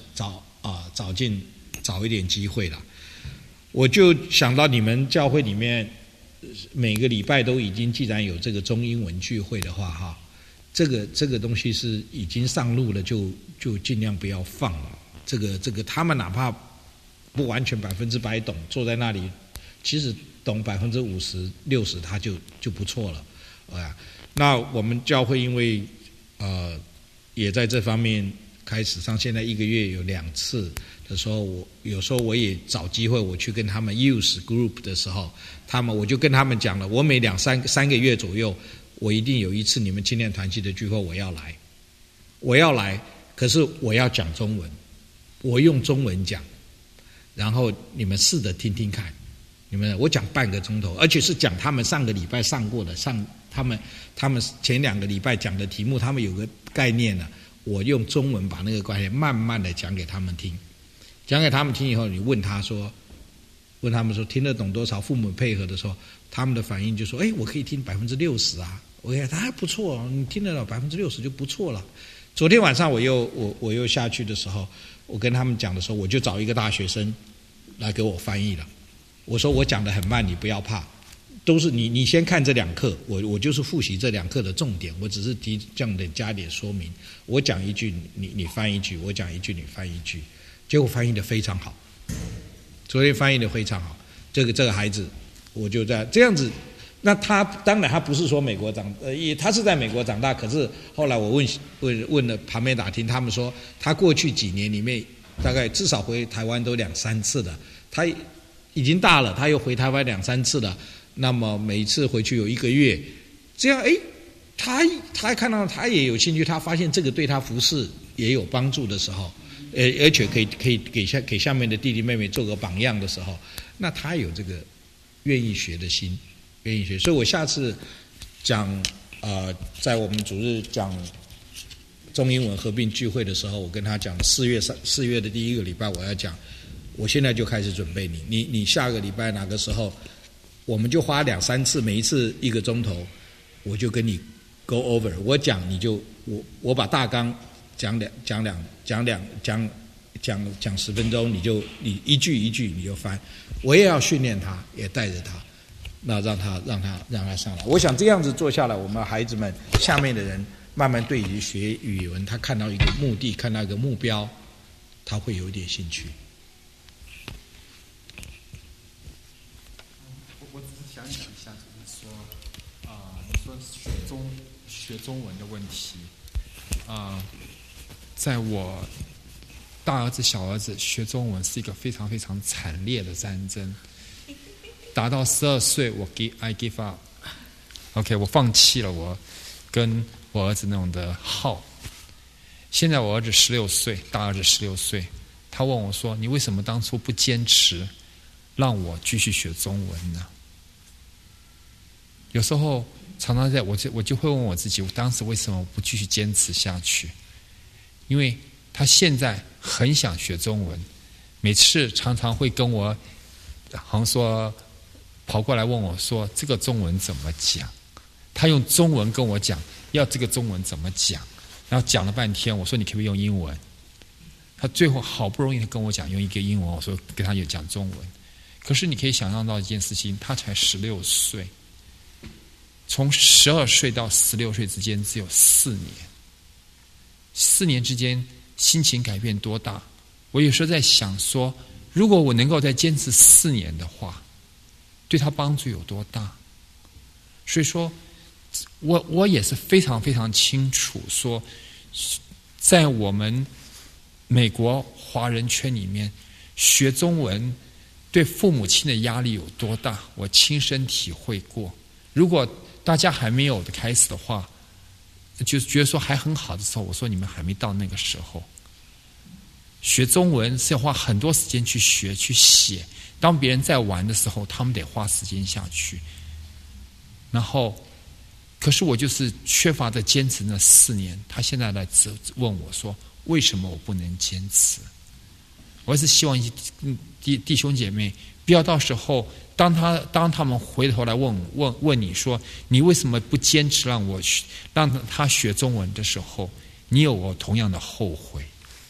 找一点机会了。我就想到你们教会里面每个礼拜都已经既然有这个中英文聚会的话哈，这个东西是已经上路了，就尽量不要放了。这个他们哪怕不完全100%懂，坐在那里，其实懂50%、60%他就不错了。那我们教会因为也在这方面开始上，现在1个月有2次的时候，有时候我也找机会我去跟他们 youth group 的时候，我就跟他们讲了，我每3个月左右，我一定有一次你们青年团契的聚会我要来，可是我要讲中文，我用中文讲，然后你们试着听听看，我讲半个钟头，而且是讲他们上个礼拜上过的，他们前2个礼拜讲的题目，他们有个概念呢，我用中文把那个概念慢慢的讲给他们听，以后，你问他们说听得懂多少，父母配合的时候，他们的反应就说，我可以听60%啊，我看他还不错，你听得到60%就不错了。昨天晚上我又下去的时候，我跟他们讲的时候，我就找一个大学生来给我翻译了。我说我讲得很慢，你不要怕，都是你先看这2课，我就是复习这2课的重点，我只是这样的加点说明。我讲一句，你翻一句；我讲一句，你翻一句。结果翻译的非常好，昨天翻译的非常好。这个孩子，我就在这样子。那他当然他不是说美国他是在美国长大，可是后来我问了旁边打听，他们说他过去几年里面大概至少回台湾都2-3次了，他已经大了，他又回台湾2-3次了。那么每一次回去有1个月，这样他看到他也有兴趣，他发现这个对他服事也有帮助的时候，而且可以给下面的弟弟妹妹做个榜样的时候，那他有这个愿意学的心，愿意学。所以我下次讲在我们主日讲中英文合并聚会的时候，我跟他讲4月的第1个礼拜我要讲，我现在就开始准备你下个礼拜哪个时候，我们就花2-3次，每一次1个钟头，我就跟你 go over， 我讲你就我把大纲讲10分钟，你一句一句你就翻，我也要训练他，也带着他，那让他上来。我想这样子做下来，我们孩子们下面的人慢慢对于学语文，他看到一个目的，看到一个目标，他会有一点兴趣。 我只是想讲一下，就是说你说学中文的问题在我大儿子小儿子学中文是一个非常非常惨烈的战争，达到12岁I give up， OK， 我放弃了我跟我儿子那种的好。现在我儿子16岁，大儿子16岁，他问我说，你为什么当初不坚持让我继续学中文呢？有时候常常我就会问我自己，我当时为什么不继续坚持下去？因为他现在很想学中文，每次常常会跟我好像说跑过来问我说，这个中文怎么讲？他用中文跟我讲，要这个中文怎么讲？然后讲了半天，我说你可不可以用英文？他最后好不容易跟我讲用一个英文，我说跟他有讲中文。可是你可以想象到一件事情，他才16岁，从12岁到16岁之间只有4年，4年之间心情改变多大？我有时候在想说，如果我能够再坚持4年的话，对他帮助有多大？所以说我也是非常非常清楚说，在我们美国华人圈里面学中文对父母亲的压力有多大，我亲身体会过。如果大家还没有的开始的话，就是觉得说还很好的时候，我说你们还没到那个时候。学中文是要花很多时间去学去写，当别人在玩的时候，他们得花时间下去。然后可是我就是缺乏的坚持那4年，他现在来问我说为什么我不能坚持。我是希望弟兄姐妹不要到时候当他们回头来问你说你为什么不坚持让他学中文的时候，你有我同样的后悔。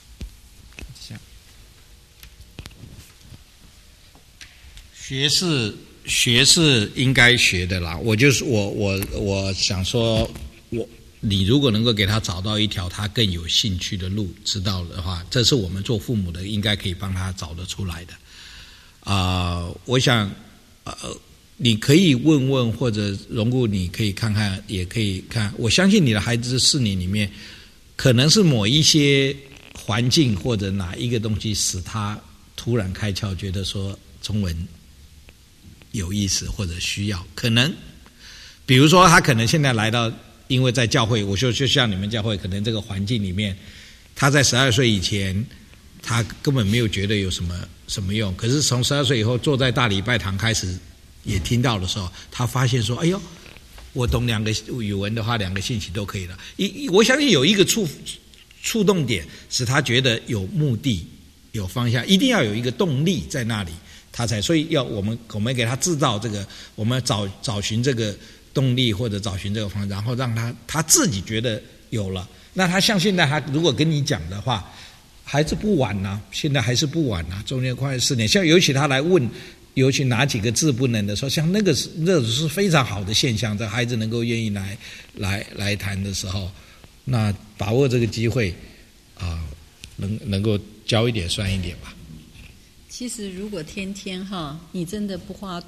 学是应该学的啦。我想说，你如果能够给他找到一条他更有兴趣的路，知道的话，这是我们做父母的应该可以帮他找得出来的。我想你可以问问，或者荣顾你可以看看，也可以看。我相信你的孩子这4年里面，可能是某一些环境或者哪一个东西使他突然开窍，觉得说中文有意思或者需要。可能比如说他可能现在来到，因为在教会，我说就像你们教会，可能这个环境里面，他在12岁以前他根本没有觉得有什么用，可是从12岁以后坐在大礼拜堂开始也听到的时候，他发现说哎呦，我懂2个语文的话2个信息都可以了。我相信有一个触动点使他觉得有目的有方向，一定要有一个动力在那里，他才，所以要我们给他制造这个，我们找寻这个动力或者找寻这个方向，然后让他自己觉得有了。那他像现在他如果跟你讲的话，还是不晚啊，现在还是不晚啊，中间快4年。像尤其他来问，尤其哪几个字不能的时候，像那是非常好的现象，这孩子能够愿意来谈的时候，那把握这个机会能够教一点算一点吧。 其实如果天天你真的不花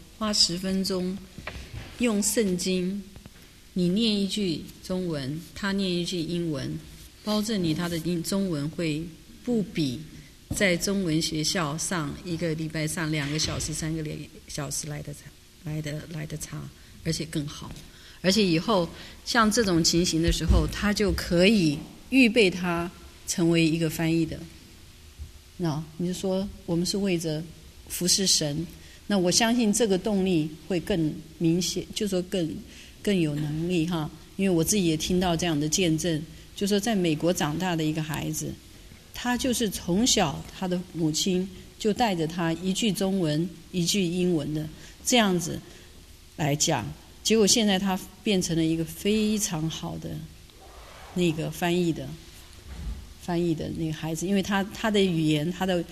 10分钟用圣经，你念一句中文，他念一句英文，保证他的中文会不比在中文学校上1个礼拜上2个小时3个小时来的差，而且更好。而且以后像这种情形的时候，他就可以预备他成为一个翻译的。那你就说我们是为着服侍神，那我相信这个动力会更明显，就说更有能力因为我自己也听到这样的见证，就说在美国长大的一个孩子，他就是从小他的母亲就带着他一句中文一句英文的这样子来讲，结果现在他变成了一个非常好的那个翻译的那个孩子，因为他的语言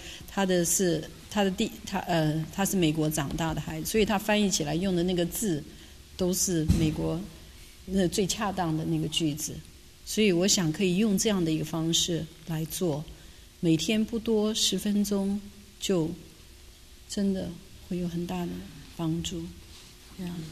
他是美国长大的孩子，所以他翻译起来用的那个字都是美国那最恰当的那个句子。所以我想可以用这样的一个方式来做，每天不多10分钟，就真的会有很大的帮助。这样。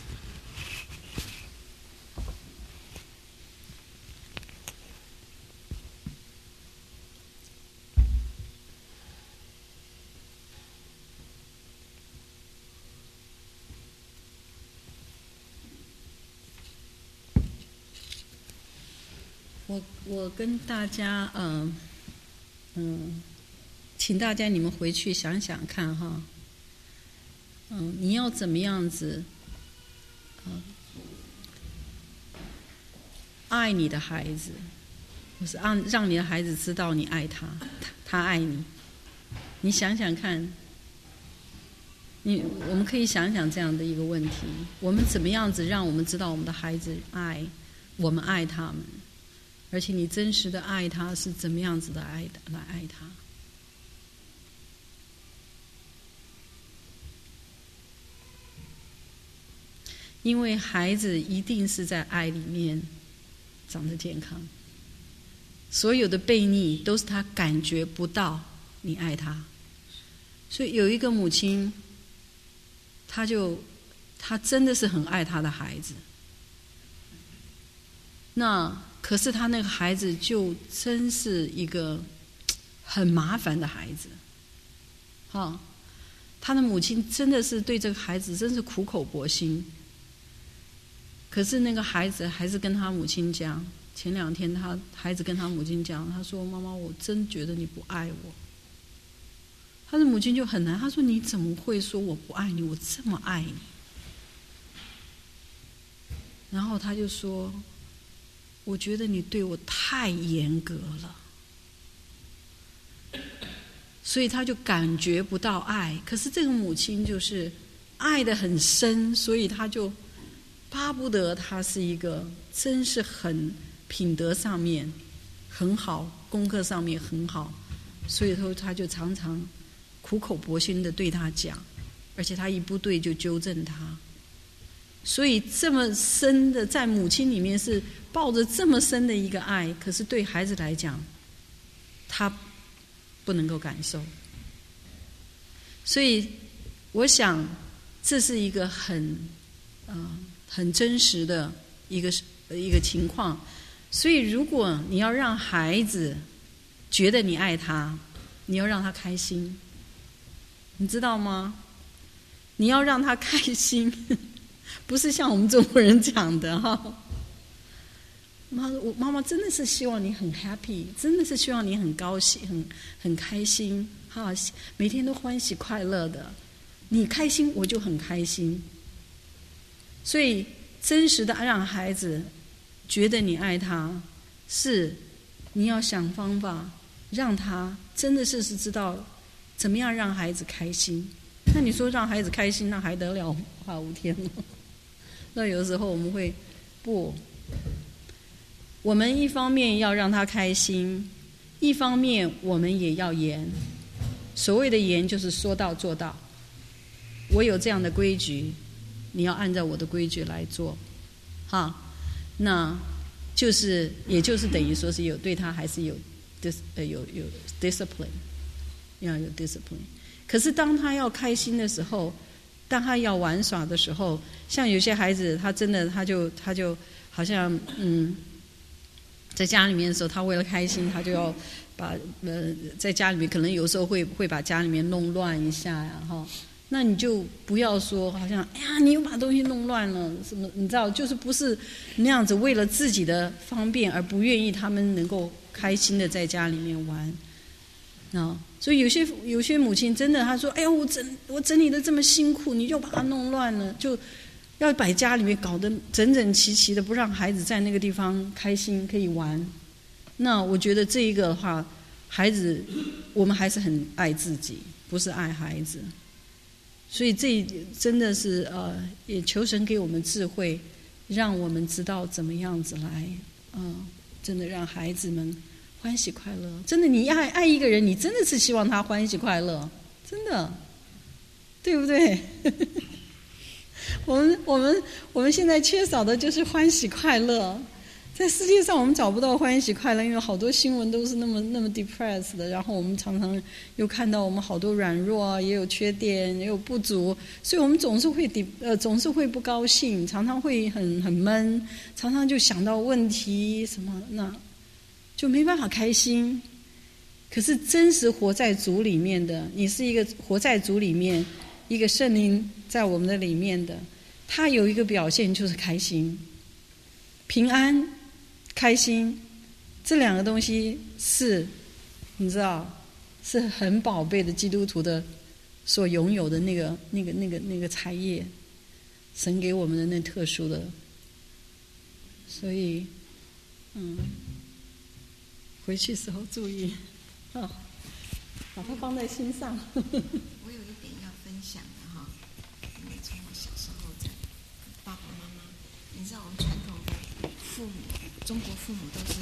我跟大家请大家你们回去想想看你要怎么样子爱你的孩子，或是让你的孩子知道你爱他，他爱你。你想想看，我们可以想想这样的一个问题：我们怎么样子让我们知道我们的孩子我们爱他们？而且你真实的爱他是怎么样子的来爱他？因为孩子一定是在爱里面长得健康，所有的悖逆都是他感觉不到你爱他。所以有一个母亲，她真的是很爱她的孩子，可是他那个孩子就真是一个很麻烦的孩子，他的母亲真的是对这个孩子真是苦口婆心。可是那个孩子还是跟他母亲讲，前2天孩子跟他母亲讲，他说：“妈妈，我真觉得你不爱我。”他的母亲就很难，他说：“你怎么会说我不爱你？我这么爱你。”然后他就说：“我觉得你对我太严格了。”所以他就感觉不到爱。可是这个母亲就是爱得很深，所以他就巴不得他是一个真是很品德上面很好，功课上面很好，所以说他就常常苦口婆心的对他讲，而且他一不对就纠正他。所以这么深的在母亲里面是抱着这么深的一个爱，可是对孩子来讲他不能够感受。所以我想这是一个很真实的一个情况。所以如果你要让孩子觉得你爱他，你要让他开心，你知道吗？你要让他开心，不是像我们中国人讲的我妈妈真的是希望你很 happy， 真的是希望你很高兴，很开心每天都欢喜快乐的，你开心我就很开心。所以真实的让孩子觉得你爱他，是你要想方法让他真的是知道怎么样让孩子开心。那你说让孩子开心，那还得了5天了。那有的时候我们会我们一方面要让他开心，一方面我们也要严。所谓的严就是说到做到，我有这样的规矩，你要按照我的规矩来做那就是也就是等于说是有对他还是有discipline， 要有 discipline。 可是当他要开心的时候，当他要玩耍的时候，像有些孩子他真的他就好像在家里面的时候，他为了开心他就要把在家里面可能有时候会把家里面弄乱一下那你就不要说好像哎呀你又把东西弄乱了什么，你知道就是不是那样子为了自己的方便而不愿意他们能够开心的在家里面玩所以有些母亲真的她说哎呀我整理的这么辛苦，你就把它弄乱了，就要把家里面搞得整整齐齐的，不让孩子在那个地方开心可以玩。那我觉得这一个的话，孩子我们还是很爱自己，不是爱孩子。所以这真的是也求神给我们智慧，让我们知道怎么样子来真的让孩子们欢喜快乐。真的你爱一个人，你真的是希望他欢喜快乐，真的对不对？我们现在缺少的就是欢喜快乐。在世界上我们找不到欢喜快乐，因为好多新闻都是那么 depressed 的，然后我们常常又看到我们好多软弱，也有缺点，也有不足，所以我们总是会不高兴，常常会很闷，常常就想到问题什么，那就没办法开心。可是真实活在主里面的，你是一个活在主里面，一个圣灵在我们的里面的，他有一个表现就是开心、平安、开心，这两个东西是你知道是很宝贝的基督徒的所拥有的那个产业，神给我们的那特殊的。所以回去时候注意把它放在心上。 我有一点要分享的因为从我小时候在爸爸妈妈，你知道我们传统的父母，中国父母都是，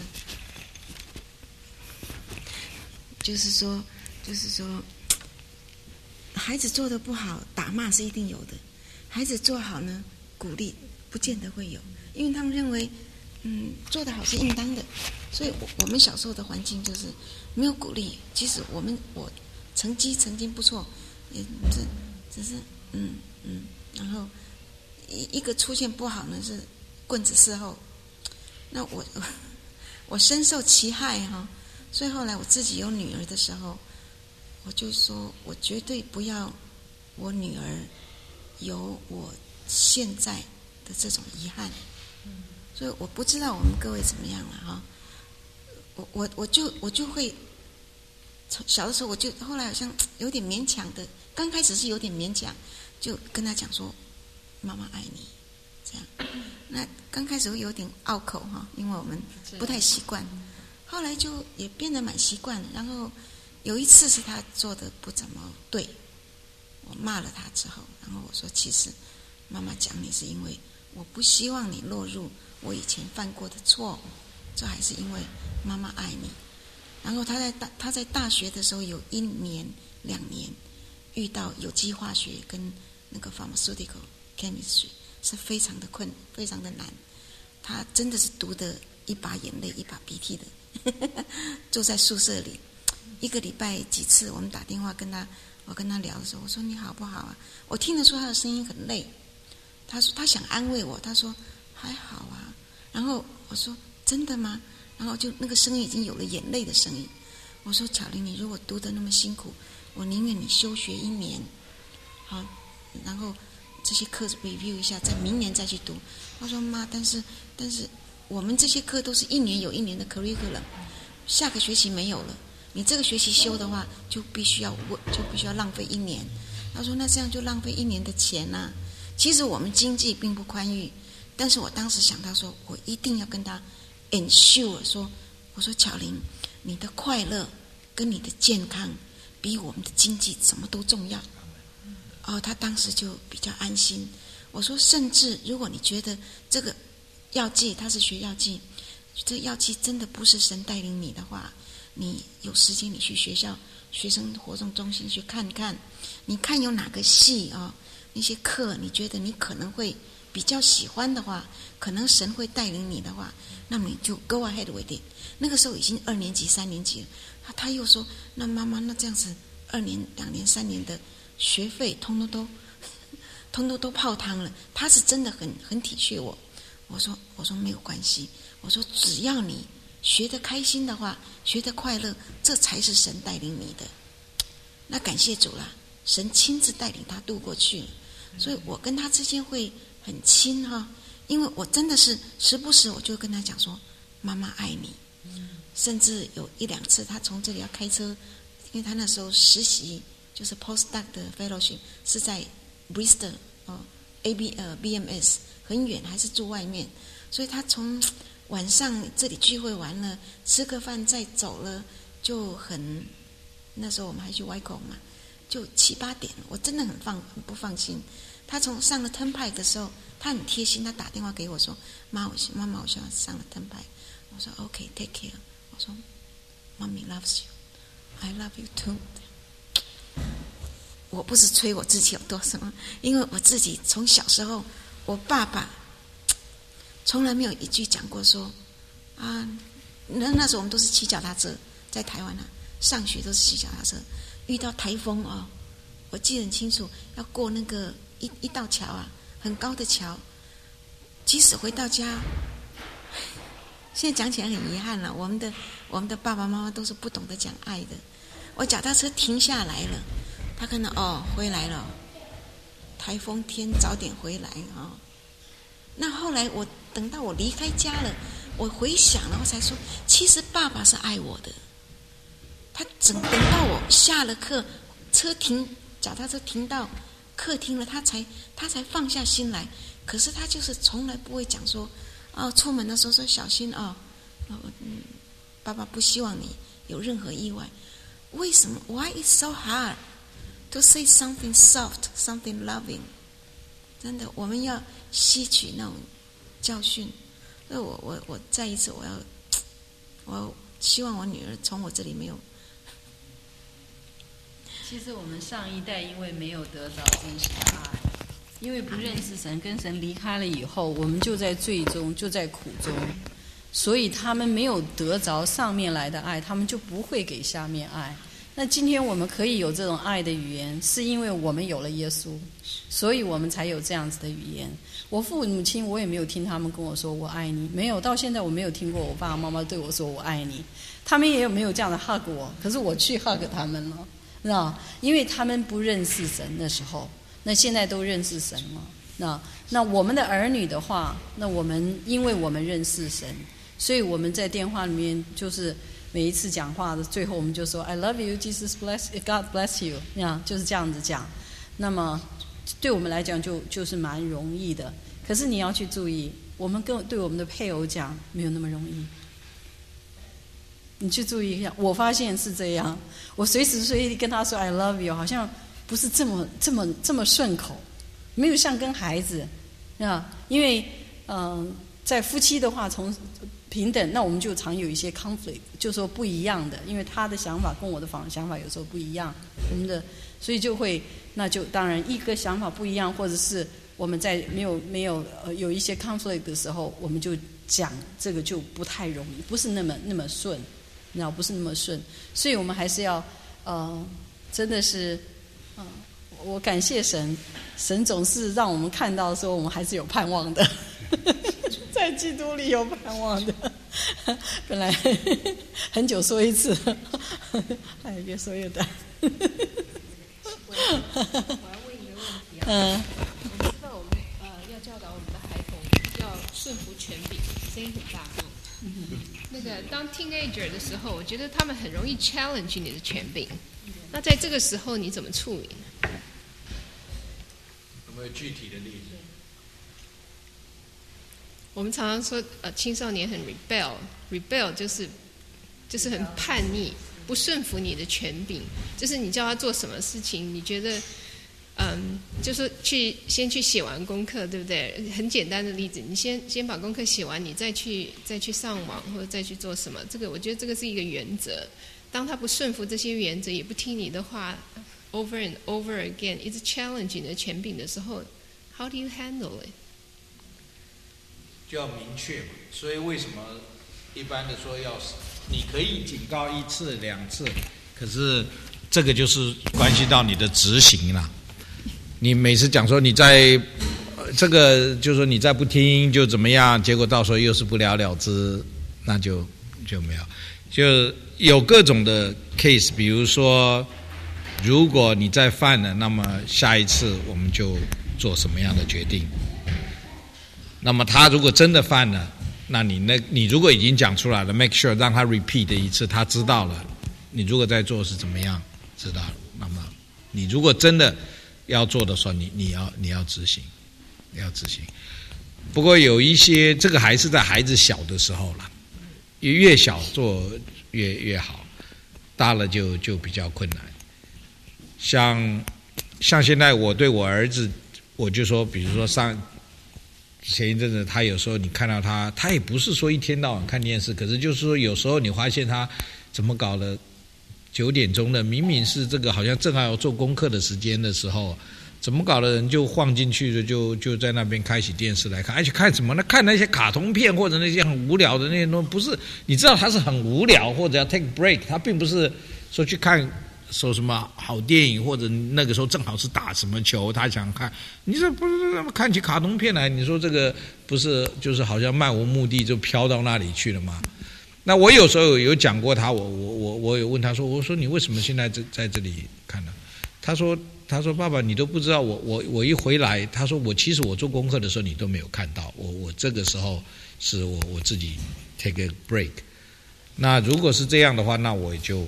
就是说，孩子做得不好，打骂是一定有的；孩子做好呢，鼓励不见得会有，因为他们认为，做得好是应当的。所以我们小时候的环境就是没有鼓励，即使我成绩曾经不错，也只是然后一个出现不好呢是棍子伺候。那我深受其害所以后来我自己有女儿的时候，我就说我绝对不要我女儿有我现在的这种遗憾。所以我不知道我们各位怎么样了哈。我就会从小的时候我就后来好像有点勉强的，刚开始是有点勉强，就跟他讲说妈妈爱你这样。那刚开始会有点拗口哈，因为我们不太习惯，后来就也变得蛮习惯了。然后有一次是他做的不怎么对，我骂了他之后，然后我说其实妈妈讲你是因为我不希望你落入我以前犯过的错，这还是因为妈妈爱你。然后他在大学的时候有1年2年遇到有机化学跟那个 pharmaceutical chemistry 是非常的非常的难，他真的是读的一把眼泪一把鼻涕的坐在宿舍里，1个礼拜几次我们打电话我跟他聊的时候，我说你好不好啊，我听得出他的声音很累，他说他想安慰我，他说还好啊，然后我说真的吗？然后就那个声音已经有了眼泪的声音。我说巧玲，你如果读得那么辛苦，我宁愿你休学1年，好，然后这些课 review 一下，在明年再去读。他说妈，但是我们这些课都是1年有1年的 curriculum， 下个学期没有了，你这个学期修的话就必须要浪费1年。他说那这样就浪费1年的钱啊。其实我们经济并不宽裕，但是我当时想到说我一定要跟他 ensure 说，我说巧玲，你的快乐跟你的健康比我们的经济什么都重要。他当时就比较安心。我说甚至如果你觉得这个药剂，他是学药剂，这个药剂真的不是神带领你的话，你有时间你去学校学生活动中心去看看，你看有哪个系那些课你觉得你可能会比较喜欢的话，可能神会带领你的话，那么你就 go ahead with it。 那个时候已经2年级3年级了，他又说那妈妈，那这样子2年2年3年的学费通通都泡汤了。他是真的很体恤我。我说没有关系，我说只要你学得开心的话，学得快乐，这才是神带领你的。那感谢主啦，神亲自带领他度过去了。所以我跟他之间会很亲哈，因为我真的是时不时我就跟他讲说妈妈爱你。甚至有1、2次他从这里要开车，因为他那时候实习就是 postdoc 的 fellowship 是在 Bristol BMS 很远，还是住外面，所以他从晚上这里聚会完了吃个饭再走了，就那时候我们还去 Wycombe 嘛，就7、8点，我真的很不放心。他从上了 Turnpike 的时候，他很贴心，他打电话给我说妈妈我想要上了 Turnpike。我说 OK take care。我说 Mommy loves you I love you too。 我不是吹我自己有多什么，因为我自己从小时候我爸爸从来没有一句讲过说那时候我们都是骑脚踏车，在台湾上学都是骑脚踏车，遇到台风我记得很清楚，要过那个一道桥很高的桥，即使回到家，现在讲起来很遗憾了，我们的爸爸妈妈都是不懂得讲爱的。我脚踏车停下来了，他看到回来了，台风天早点回来那后来等到我离开家了，我回想了，我才说其实爸爸是爱我的。他等到我下了课，脚踏车停到客厅了，他才放下心来。可是他就是从来不会讲说出门的时候说小心爸爸不希望你有任何意外。为什么 Why is so hard to say something soft, something loving？ 真的，我们要吸取那种教训。所以我再一次我希望我女儿从我这里没有。 其实我们上一代因为没有得到真实的爱，因为不认识神，跟神离开了以后，我们就在罪中，就在苦中，所以他们没有得着上面来的爱，他们就不会给下面爱。 那今天我们可以有这种爱的语言，是因为我们有了耶稣，所以我们才有这样子的语言。我父母亲我也没有听他们跟我说我爱你，没有，到现在我没有听过我爸爸妈妈对我说我爱你，他们也有没有这样的 hug 我，可是我去 hug 他们了，知道？因为他们不认识神的时候，那现在都认识神了。那我们的儿女的话，那我们因为我们认识神，所以我们在电话里面就是每一次讲话的最后我们就说 I love you, Jesus bless you, God bless you， 就是这样子讲。那么对我们来讲就是蛮容易的，可是你要去注意，我们对我们的配偶讲没有那么容易。你去注意一下，我发现是这样，我随时随地跟他说 I love you， 好像不是这么顺口，没有像跟孩子因为在夫妻的话从平等，那我们就常有一些 conflict， 就说不一样的，因为他的想法跟我的想法有时候不一样，我们的所以就会，那就当然一个想法不一样，或者是我们在没有有一些 conflict 的时候，我们就讲这个就不太容易，不是那么顺，不是那么顺，所以我们还是要真的是我感谢神，神总是让我们看到说我们还是有盼望的。在基督里有盼望的，本来很久说一次，哎，别说又短。 我要问一个问题啊，我们知道我们要教导我们的孩童要顺服权柄，声音很大哈。那个当 teenager 的时候，我觉得他们很容易 challenge 你的权柄。那在这个时候你怎么处理？ 有没有具体的例子？ 我们常常说青少年很 rebel 就是很叛逆，不顺服你的权柄，就是你叫他做什么事情，你觉得就是先去写完功课，对不对？很简单的例子，你先把功课写完，你再去上网或者再去做什么，这个我觉得这个是一个原则。当他不顺服这些原则，也不听你的话 over and over again， 一直 challenge 你的权柄的时候 ，how do you handle it？ 就要明确嘛，所以为什么一般的说你可以警告1次2次，可是这个就是关系到你的执行啦。你每次讲说你在这个就是说你再不听就怎么样，结果到时候又是不了了之，那就没有，就有各种的 case， 比如说如果你再犯了，那么下一次我们就做什么样的决定。那么他如果真的犯了，那你如果已经讲出来了 ，make sure 让他 repeat 一次，他知道了。你如果在做是怎么样，知道了。那么你如果真的要做的时候，你要执行，要执行。不过有一些这个还是在孩子小的时候了，越小做越好，大了就比较困难。像现在我对我儿子，我就说，比如说前一阵子他有时候你看到他也不是说一天到晚看电视，可是就是说有时候你发现他怎么搞的9点钟的，明明是这个好像正好要做功课的时间的时候，怎么搞的人就晃进去了，就在那边开启电视来看，而且看什么呢？看那些卡通片或者那些很无聊的那些东西，不是你知道他是很无聊或者要 take break， 他并不是说去看说什么好电影，或者那个时候正好是打什么球他想看，你说不是看起卡通片来，你说这个不是就是好像漫无目的就飘到那里去了吗？那我有时候有讲过他，我有问他说，我说你为什么现在在这里看呢？他说爸爸你都不知道，我一回来，他说其实我做功课的时候你都没有看到，我这个时候是我自己 take a break。那如果是这样的话，那我就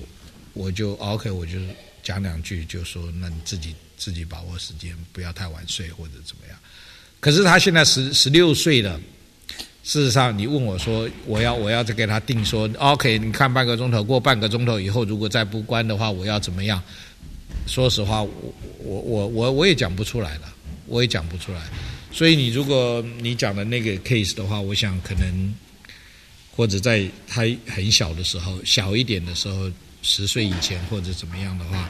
OK， 我就讲2句，就说那你自己把握时间，不要太晚睡或者怎么样。可是他现在16岁了，事实上你问我说我要再给他定说 OK， 你看半个钟头，过半个钟头以后如果再不关的话，我要怎么样？说实话，我也讲不出来了，我也讲不出来。所以如果你讲的那个 case 的话，我想可能或者在他很小的时候，小一点的时候，10岁以前或者怎么样的话，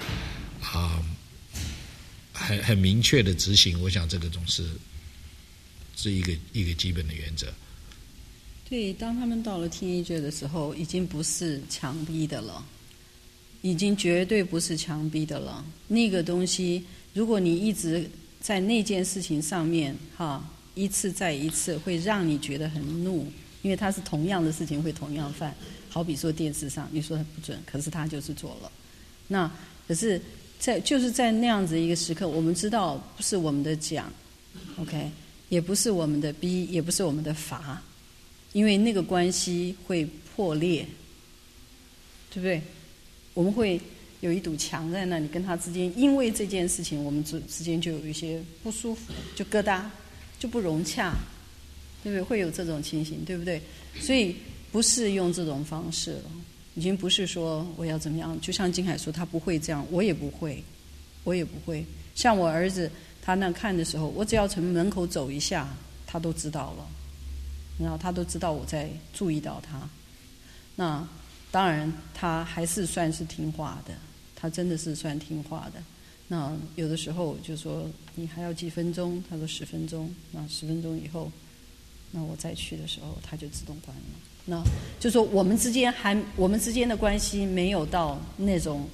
很明确的执行，我想这个总是一个基本的原则。 对，当他们到了 teenager 的时候，已经不是强逼的了， 已经绝对不是强逼的了。那个东西，如果你一直在那件事情上面一次再一次，会让你觉得很怒，因为它是同样的事情会同样犯。好比说电视上，你说它不准，可是他就是做了。那可是就是在那样子一个时刻，我们知道不是我们的讲 ，OK， 也不是我们的逼，也不是我们的罚，因为那个关系会破裂，对不对？我们会有一堵墙在那里，跟他之间，因为这件事情，我们之间就有一些不舒服，就疙瘩，就不融洽，对不对？会有这种情形，对不对？所以不是用这种方式了，已经不是说我要怎么样。就像金海说，他不会这样，我也不会。像我儿子，他那看的时候，我只要从门口走一下，他都知道了，然后他都知道我在注意到他。那当然，他还是算是听话的，他真的是算听话的。那有的时候就说你还要几分钟，他说10分钟，那10分钟以后，那我再去的时候，他就自动关了。那就说我们之间的关系没有到那种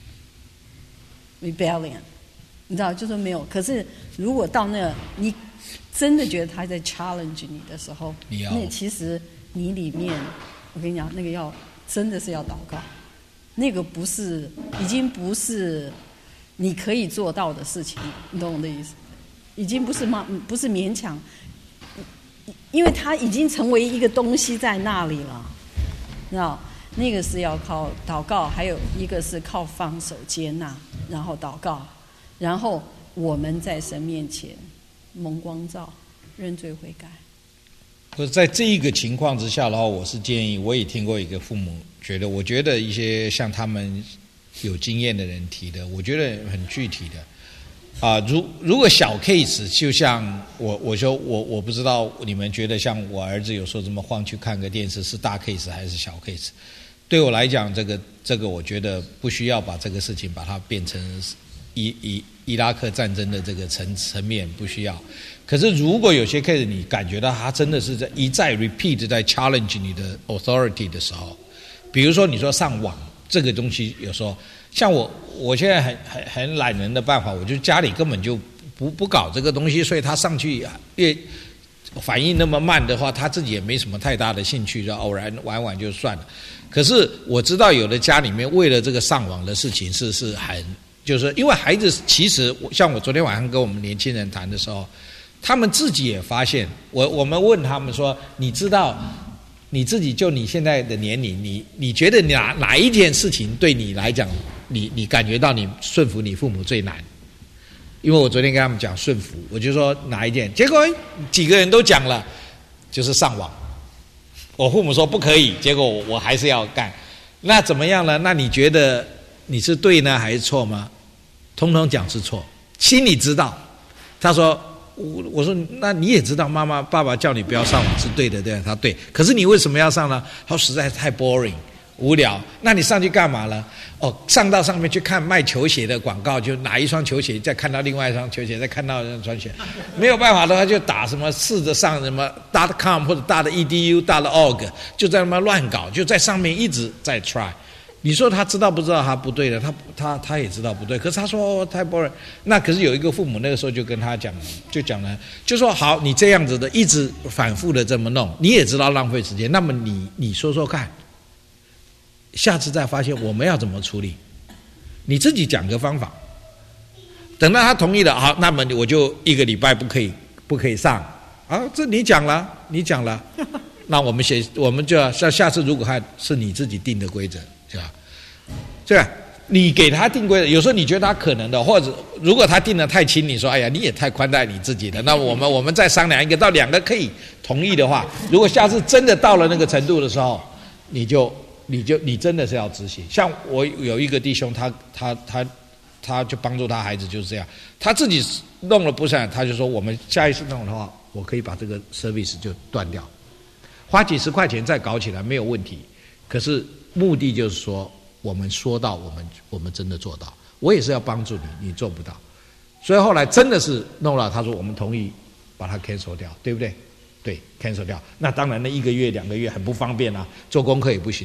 rebellion， 你知道，就说没有。可是如果到那，你真的觉得他在 challenge 你的时候，那其实你里面，我跟你讲，那个真的是要祷告，那个已经不是你可以做到的事情，你懂我的意思？已经不是勉强。因为它已经成为一个东西在那里了，知道？那个是要靠祷告，还有一个是靠放手接纳，然后祷告，然后我们在神面前蒙光照，认罪悔改。 在这一个情况之下的话，我是建议，我也听过一个父母我觉得一些像他们有经验的人提的，我觉得很具体的。如果小 case， 就像我说我不知道你们觉得像我儿子有时候这么晃去看个电视是大 case 还是小 case？ 对我来讲，这个我觉得不需要把这个事情把它变成伊拉克战争的这个层面，不需要。可是如果有些 case 你感觉到他真的是在一再 repeat 在 challenge 你的 authority 的时候，比如说你说上网这个东西，有时候像我现在很懒人的办法，我就家里根本就不搞这个东西，所以他上去越反应那么慢的话，他自己也没什么太大的兴趣，就偶然玩玩就算了。可是我知道有的家里面为了这个上网的事情是很，就是因为孩子其实像我昨天晚上跟我们年轻人谈的时候，他们自己也发现，我们问他们说，你知道你自己就你现在的年龄，你觉得哪一件事情对你来讲，你感觉到你顺服你父母最难？因为我昨天跟他们讲顺服，我就说哪一件，结果几个人都讲了，就是上网。我父母说不可以，结果我还是要干。那怎么样呢？那你觉得你是对呢还是错吗？通通讲是错，心里知道。他说我说那你也知道妈妈爸爸叫你不要上网是对的，对吧？他对，可是你为什么要上呢？他说实在太 boring 无聊。那你上去干嘛呢？上到上面去看卖球鞋的广告，就拿一双球鞋，再看到另外一双球鞋，再看到那双鞋，没有办法的话就打什么试着上什么 .com 或者大的 edu 大的 org， 就在那么乱搞，就在上面一直在 try。你说他知道不知道他不对的？他也知道不对，可是他说太 boring。那可是有一个父母那个时候就跟他讲，就说好，你这样子的一直反复的这么弄，你也知道浪费时间，那么你说说看，下次再发现我们要怎么处理？你自己讲个方法。等到他同意了，好，那么我就1个礼拜不可以上啊，这你讲了。那我们就要下次如果还是你自己定的规则。对吧？你给他定规则，有时候你觉得他可能的，或者如果他定得太轻，你说哎呀你也太宽待你自己了，那我们再商量一个，到2个可以同意的话，如果下次真的到了那个程度的时候，你真的是要执行。像我有一个弟兄，他就帮助他孩子就是这样，他自己弄了不善，他就说我们下一次弄的话，我可以把这个 service 就断掉，花几十块钱再搞起来没有问题。可是目的就是说，我们说到我们真的做到，我也是要帮助你，你做不到，所以后来真的是弄了。他说我们同意把它 cancel 掉，对不对？对 ，cancel 掉。那当然，那1个月、2个月很不方便啊，做功课也不行啊。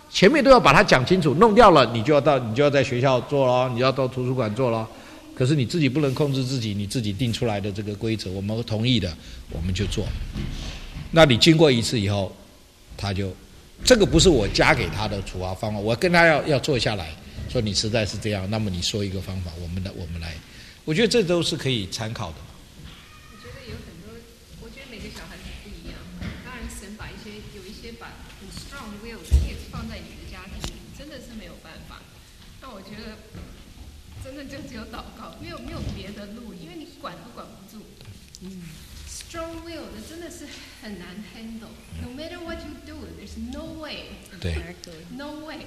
前面都要把它讲清楚，弄掉了你就要在学校做咯，你要到图书馆做咯。可是你自己不能控制自己，你自己定出来的这个规则，我们同意的我们就做。那你经过一次以后，他就这个不是我加给他的处罚方法，我跟他要坐下来说你实在是这样，那么你说一个方法，我们来，我觉得这都是可以参考的。 我觉得有很多，我觉得每个小孩子不一样。当然，神把有一些把很 strong will 的 kids 放在你的家庭里，真的是没有办法。那我觉得真的就只有祷告，没有别的路，因为你管都管不住。Strong will 的真的是很难 handle. No matter what you do, there's no way. 对 ，No way.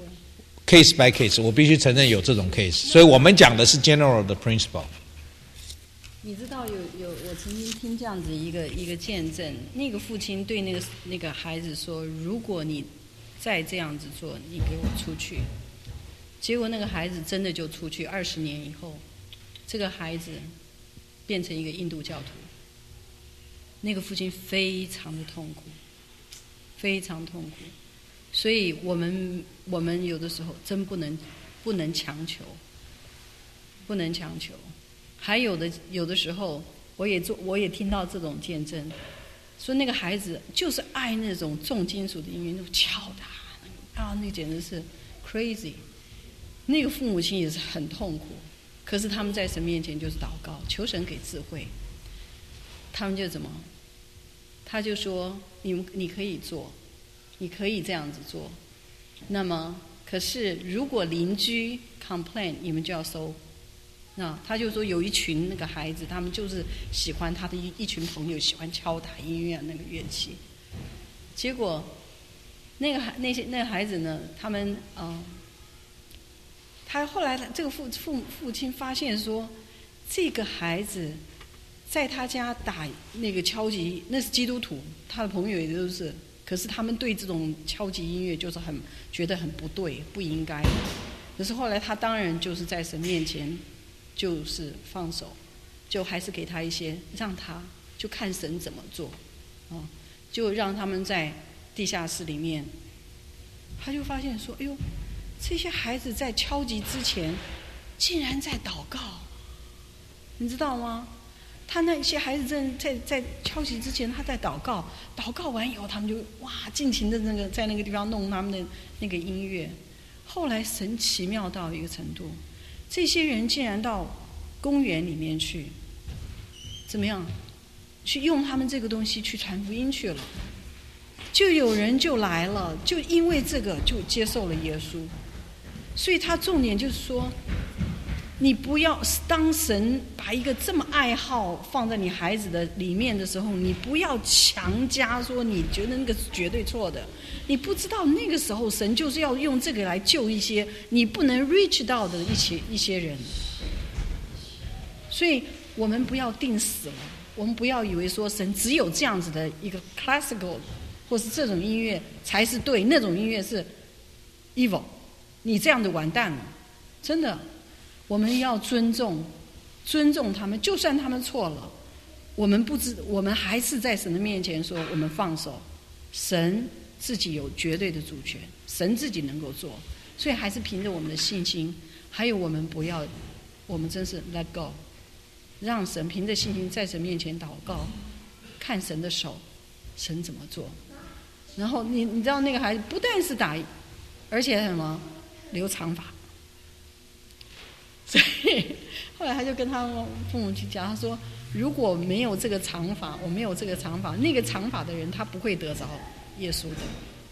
Case by case， 我必须承认有这种 case， 所以我们讲的是 general 的 principle。 你知道我曾经听这样子一个见证，那个父亲对那个孩子说：“如果你再这样子做，你给我出去。”结果那个孩子真的就出去。20年以后，这个孩子变成一个印度教徒。那个父亲非常的痛苦，非常痛苦。所以我们有的时候真不能强求，不能强求。还有的时候，我也听到这种见证，说那个孩子就是爱那种重金属的音乐，那种敲打啊，那简直是 crazy。那个父母亲也是很痛苦，可是他们在神面前就是祷告，求神给智慧。他们就怎么？他就说你可以做，你可以这样子做。那么，可是如果邻居 complain， 你们就要收。那他就说有一群那个孩子，他们就是喜欢他的一群朋友喜欢敲打音乐那个乐器。结果那个孩子呢，他们他后来这个父亲发现说，这个孩子在他家打那个敲击，那是基督徒，他的朋友也都是，可是他们对这种敲击音乐就是觉得很不对，不应该。可是后来他当然就是在神面前就是放手，就还是给他一些，让他就看神怎么做，就让他们在地下室里面，他就发现说，哎呦，这些孩子在敲击之前竟然在祷告，你知道吗？他那些孩子正在敲击之前，他在祷告，祷告完以后，他们就尽情的在那个地方弄他们的那个音乐。后来神奇妙到一个程度，这些人竟然到公园里面去，怎么样？去用他们这个东西去传福音去了，就有人就来了，就因为这个就接受了耶稣。所以他重点就是说，你不要当神把一个这么爱好放在你孩子的里面的时候，你不要强加说你觉得那个是绝对错的。你不知道那个时候神就是要用这个来救一些你不能 reach 到的一些人。所以我们不要定死了，我们不要以为说神只有这样子的一个 classical 或是这种音乐才是对，那种音乐是 evil， 你这样的完蛋了。真的，我们要尊重他们，就算他们错了，我们还是在神的面前说我们放手，神自己有绝对的主权，神自己能够做，所以还是凭着我们的信心，还有我们真是 let go， 让神凭着信心在神面前祷告，看神的手，神怎么做。然后你知道那个孩子不但是打，而且什么留长发。所以后来他就跟他父母去讲，他说如果没有这个长发，我没有这个长发，那个长发的人他不会得着耶稣的。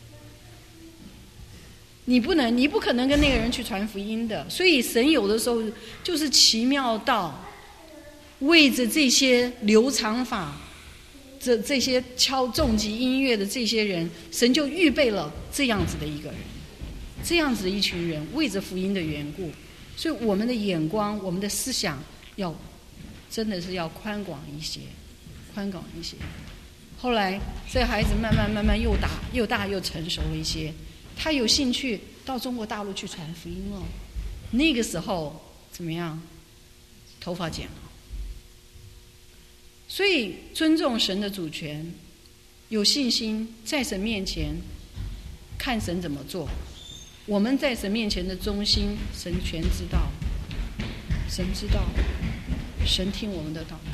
你不可能跟那个人去传福音的。所以神有的时候就是奇妙到为着这些留长发这些敲重击音乐的这些人，神就预备了这样子的一个人，这样子的一群人，为着福音的缘故。所以我们的眼光，我们的思想真的是要宽广一些。后来这个孩子慢慢又大又成熟了一些，他有兴趣到中国大陆去传福音了。那个时候怎么样？头发剪了。所以尊重神的主权，有信心在神面前看神怎么做。我们在神面前的忠心，神全知道，神知道，神听我们的祷告。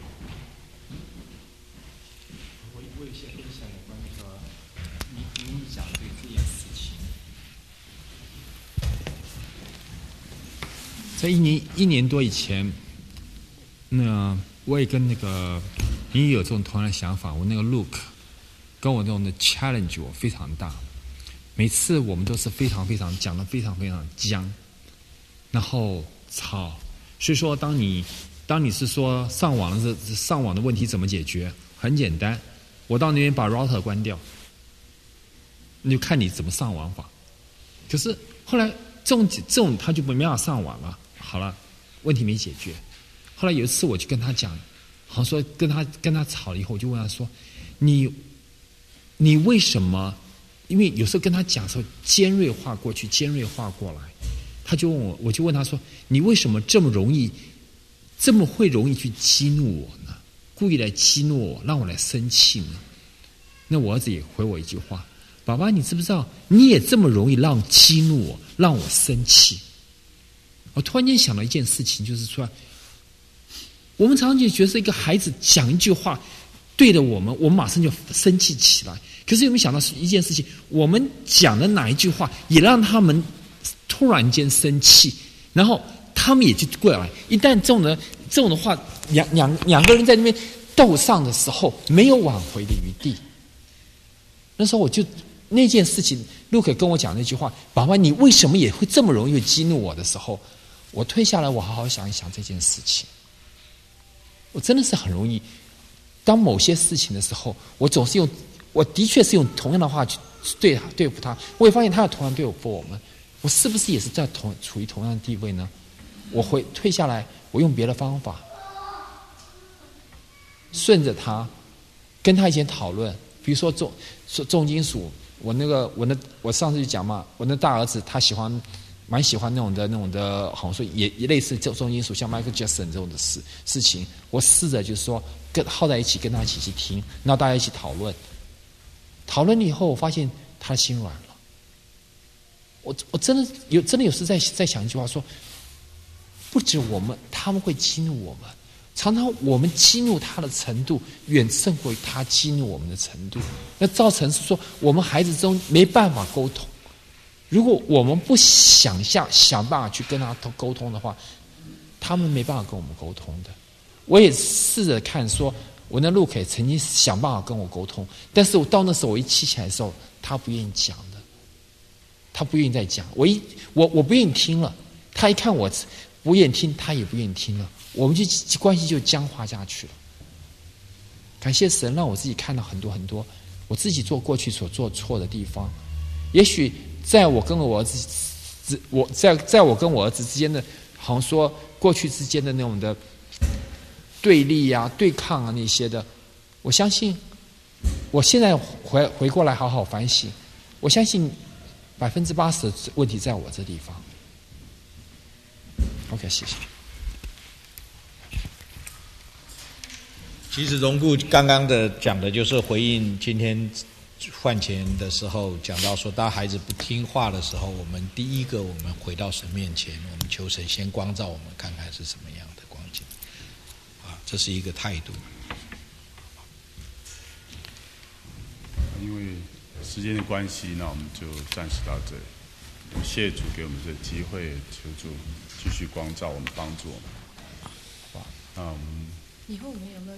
我有些分享有关那个你讲的这件事情，在一年多以前，那我也跟那个你有这种同样的想法，我那个 Luke 跟我这种的 challenge 我非常大。每次我们都是非常讲得非常僵，然后吵。所以说，当你是说上网的问题怎么解决？很简单，我到那边把 router 关掉，那就看你怎么上网法。可是后来这种他就没办法上网了。好了，问题没解决。后来有一次我就跟他讲，好像说跟他吵了以后，我就问他说：“你为什么？”因为有时候跟他讲的时候，尖锐化过去，尖锐化过来，他就问我，我就问他说：“你为什么这么容易去激怒我呢？故意来激怒我，让我来生气呢？”那我儿子也回我一句话：“爸爸，你知不知道，你也这么容易激怒我，让我生气？”我突然间想到一件事情，就是说，我们常常就觉得一个孩子讲一句话对着我们马上就生气起来。可是有没有想到一件事情？我们讲的哪一句话，也让他们突然间生气，然后他们也就过来。一旦这种的话，两个人在那边斗上的时候，没有挽回的余地。那时候那件事情，陆可跟我讲那句话：“爸爸，你为什么也会这么容易激怒我的时候？”我退下来，我好好想一想这件事情。我真的是很容易，当某些事情的时候，我的确是用同样的话去对付他。我也发现他也同样对付我们，我是不是也是在处于同样的地位呢？我退下来，我用别的方法，顺着他，跟他以前讨论，比如说重金属，我上次就讲嘛，我那大儿子他蛮喜欢那种的，好像说也类似重金属，像 Michael Jackson 这种的事情，我试着就是说耗在一起，跟他一起去听，然后大家一起讨论。讨论了以后，我发现他心软了。我真的有时在想一句话说，不止他们会激怒我们，常常我们激怒他的程度远胜过于他激怒我们的程度，那造成是说我们孩子中没办法沟通。如果我们不想办法去跟他沟通的话，他们没办法跟我们沟通的。我也试着看说，我那Luke也曾经想办法跟我沟通，但是我到那时候我一气起来的时候，他不愿意讲的，他不愿意再讲，我不愿意听了，他一看我不愿意听，他也不愿意听了，我们就关系就僵化下去了。感谢神让我自己看到很多我自己过去所做错的地方，也许在我跟我儿子之间的，好像说过去之间的那种的对立啊、对抗啊那些的，我相信，我现在回过来好好反省，我相信80%的问题在我这地方。OK， 谢谢。 其实荣顾刚刚的讲的就是回应今天饭前的时候讲到说，当孩子不听话的时候，我们第一个我们回到神面前，我们求神先光照我们，看看是什么样的光景啊，这是一个态度。 因为时间的关系，那我们就暂时到这里。谢主给我们这个机会，求主继续光照我们，帮助我们。好吧，那我们以后我们有没有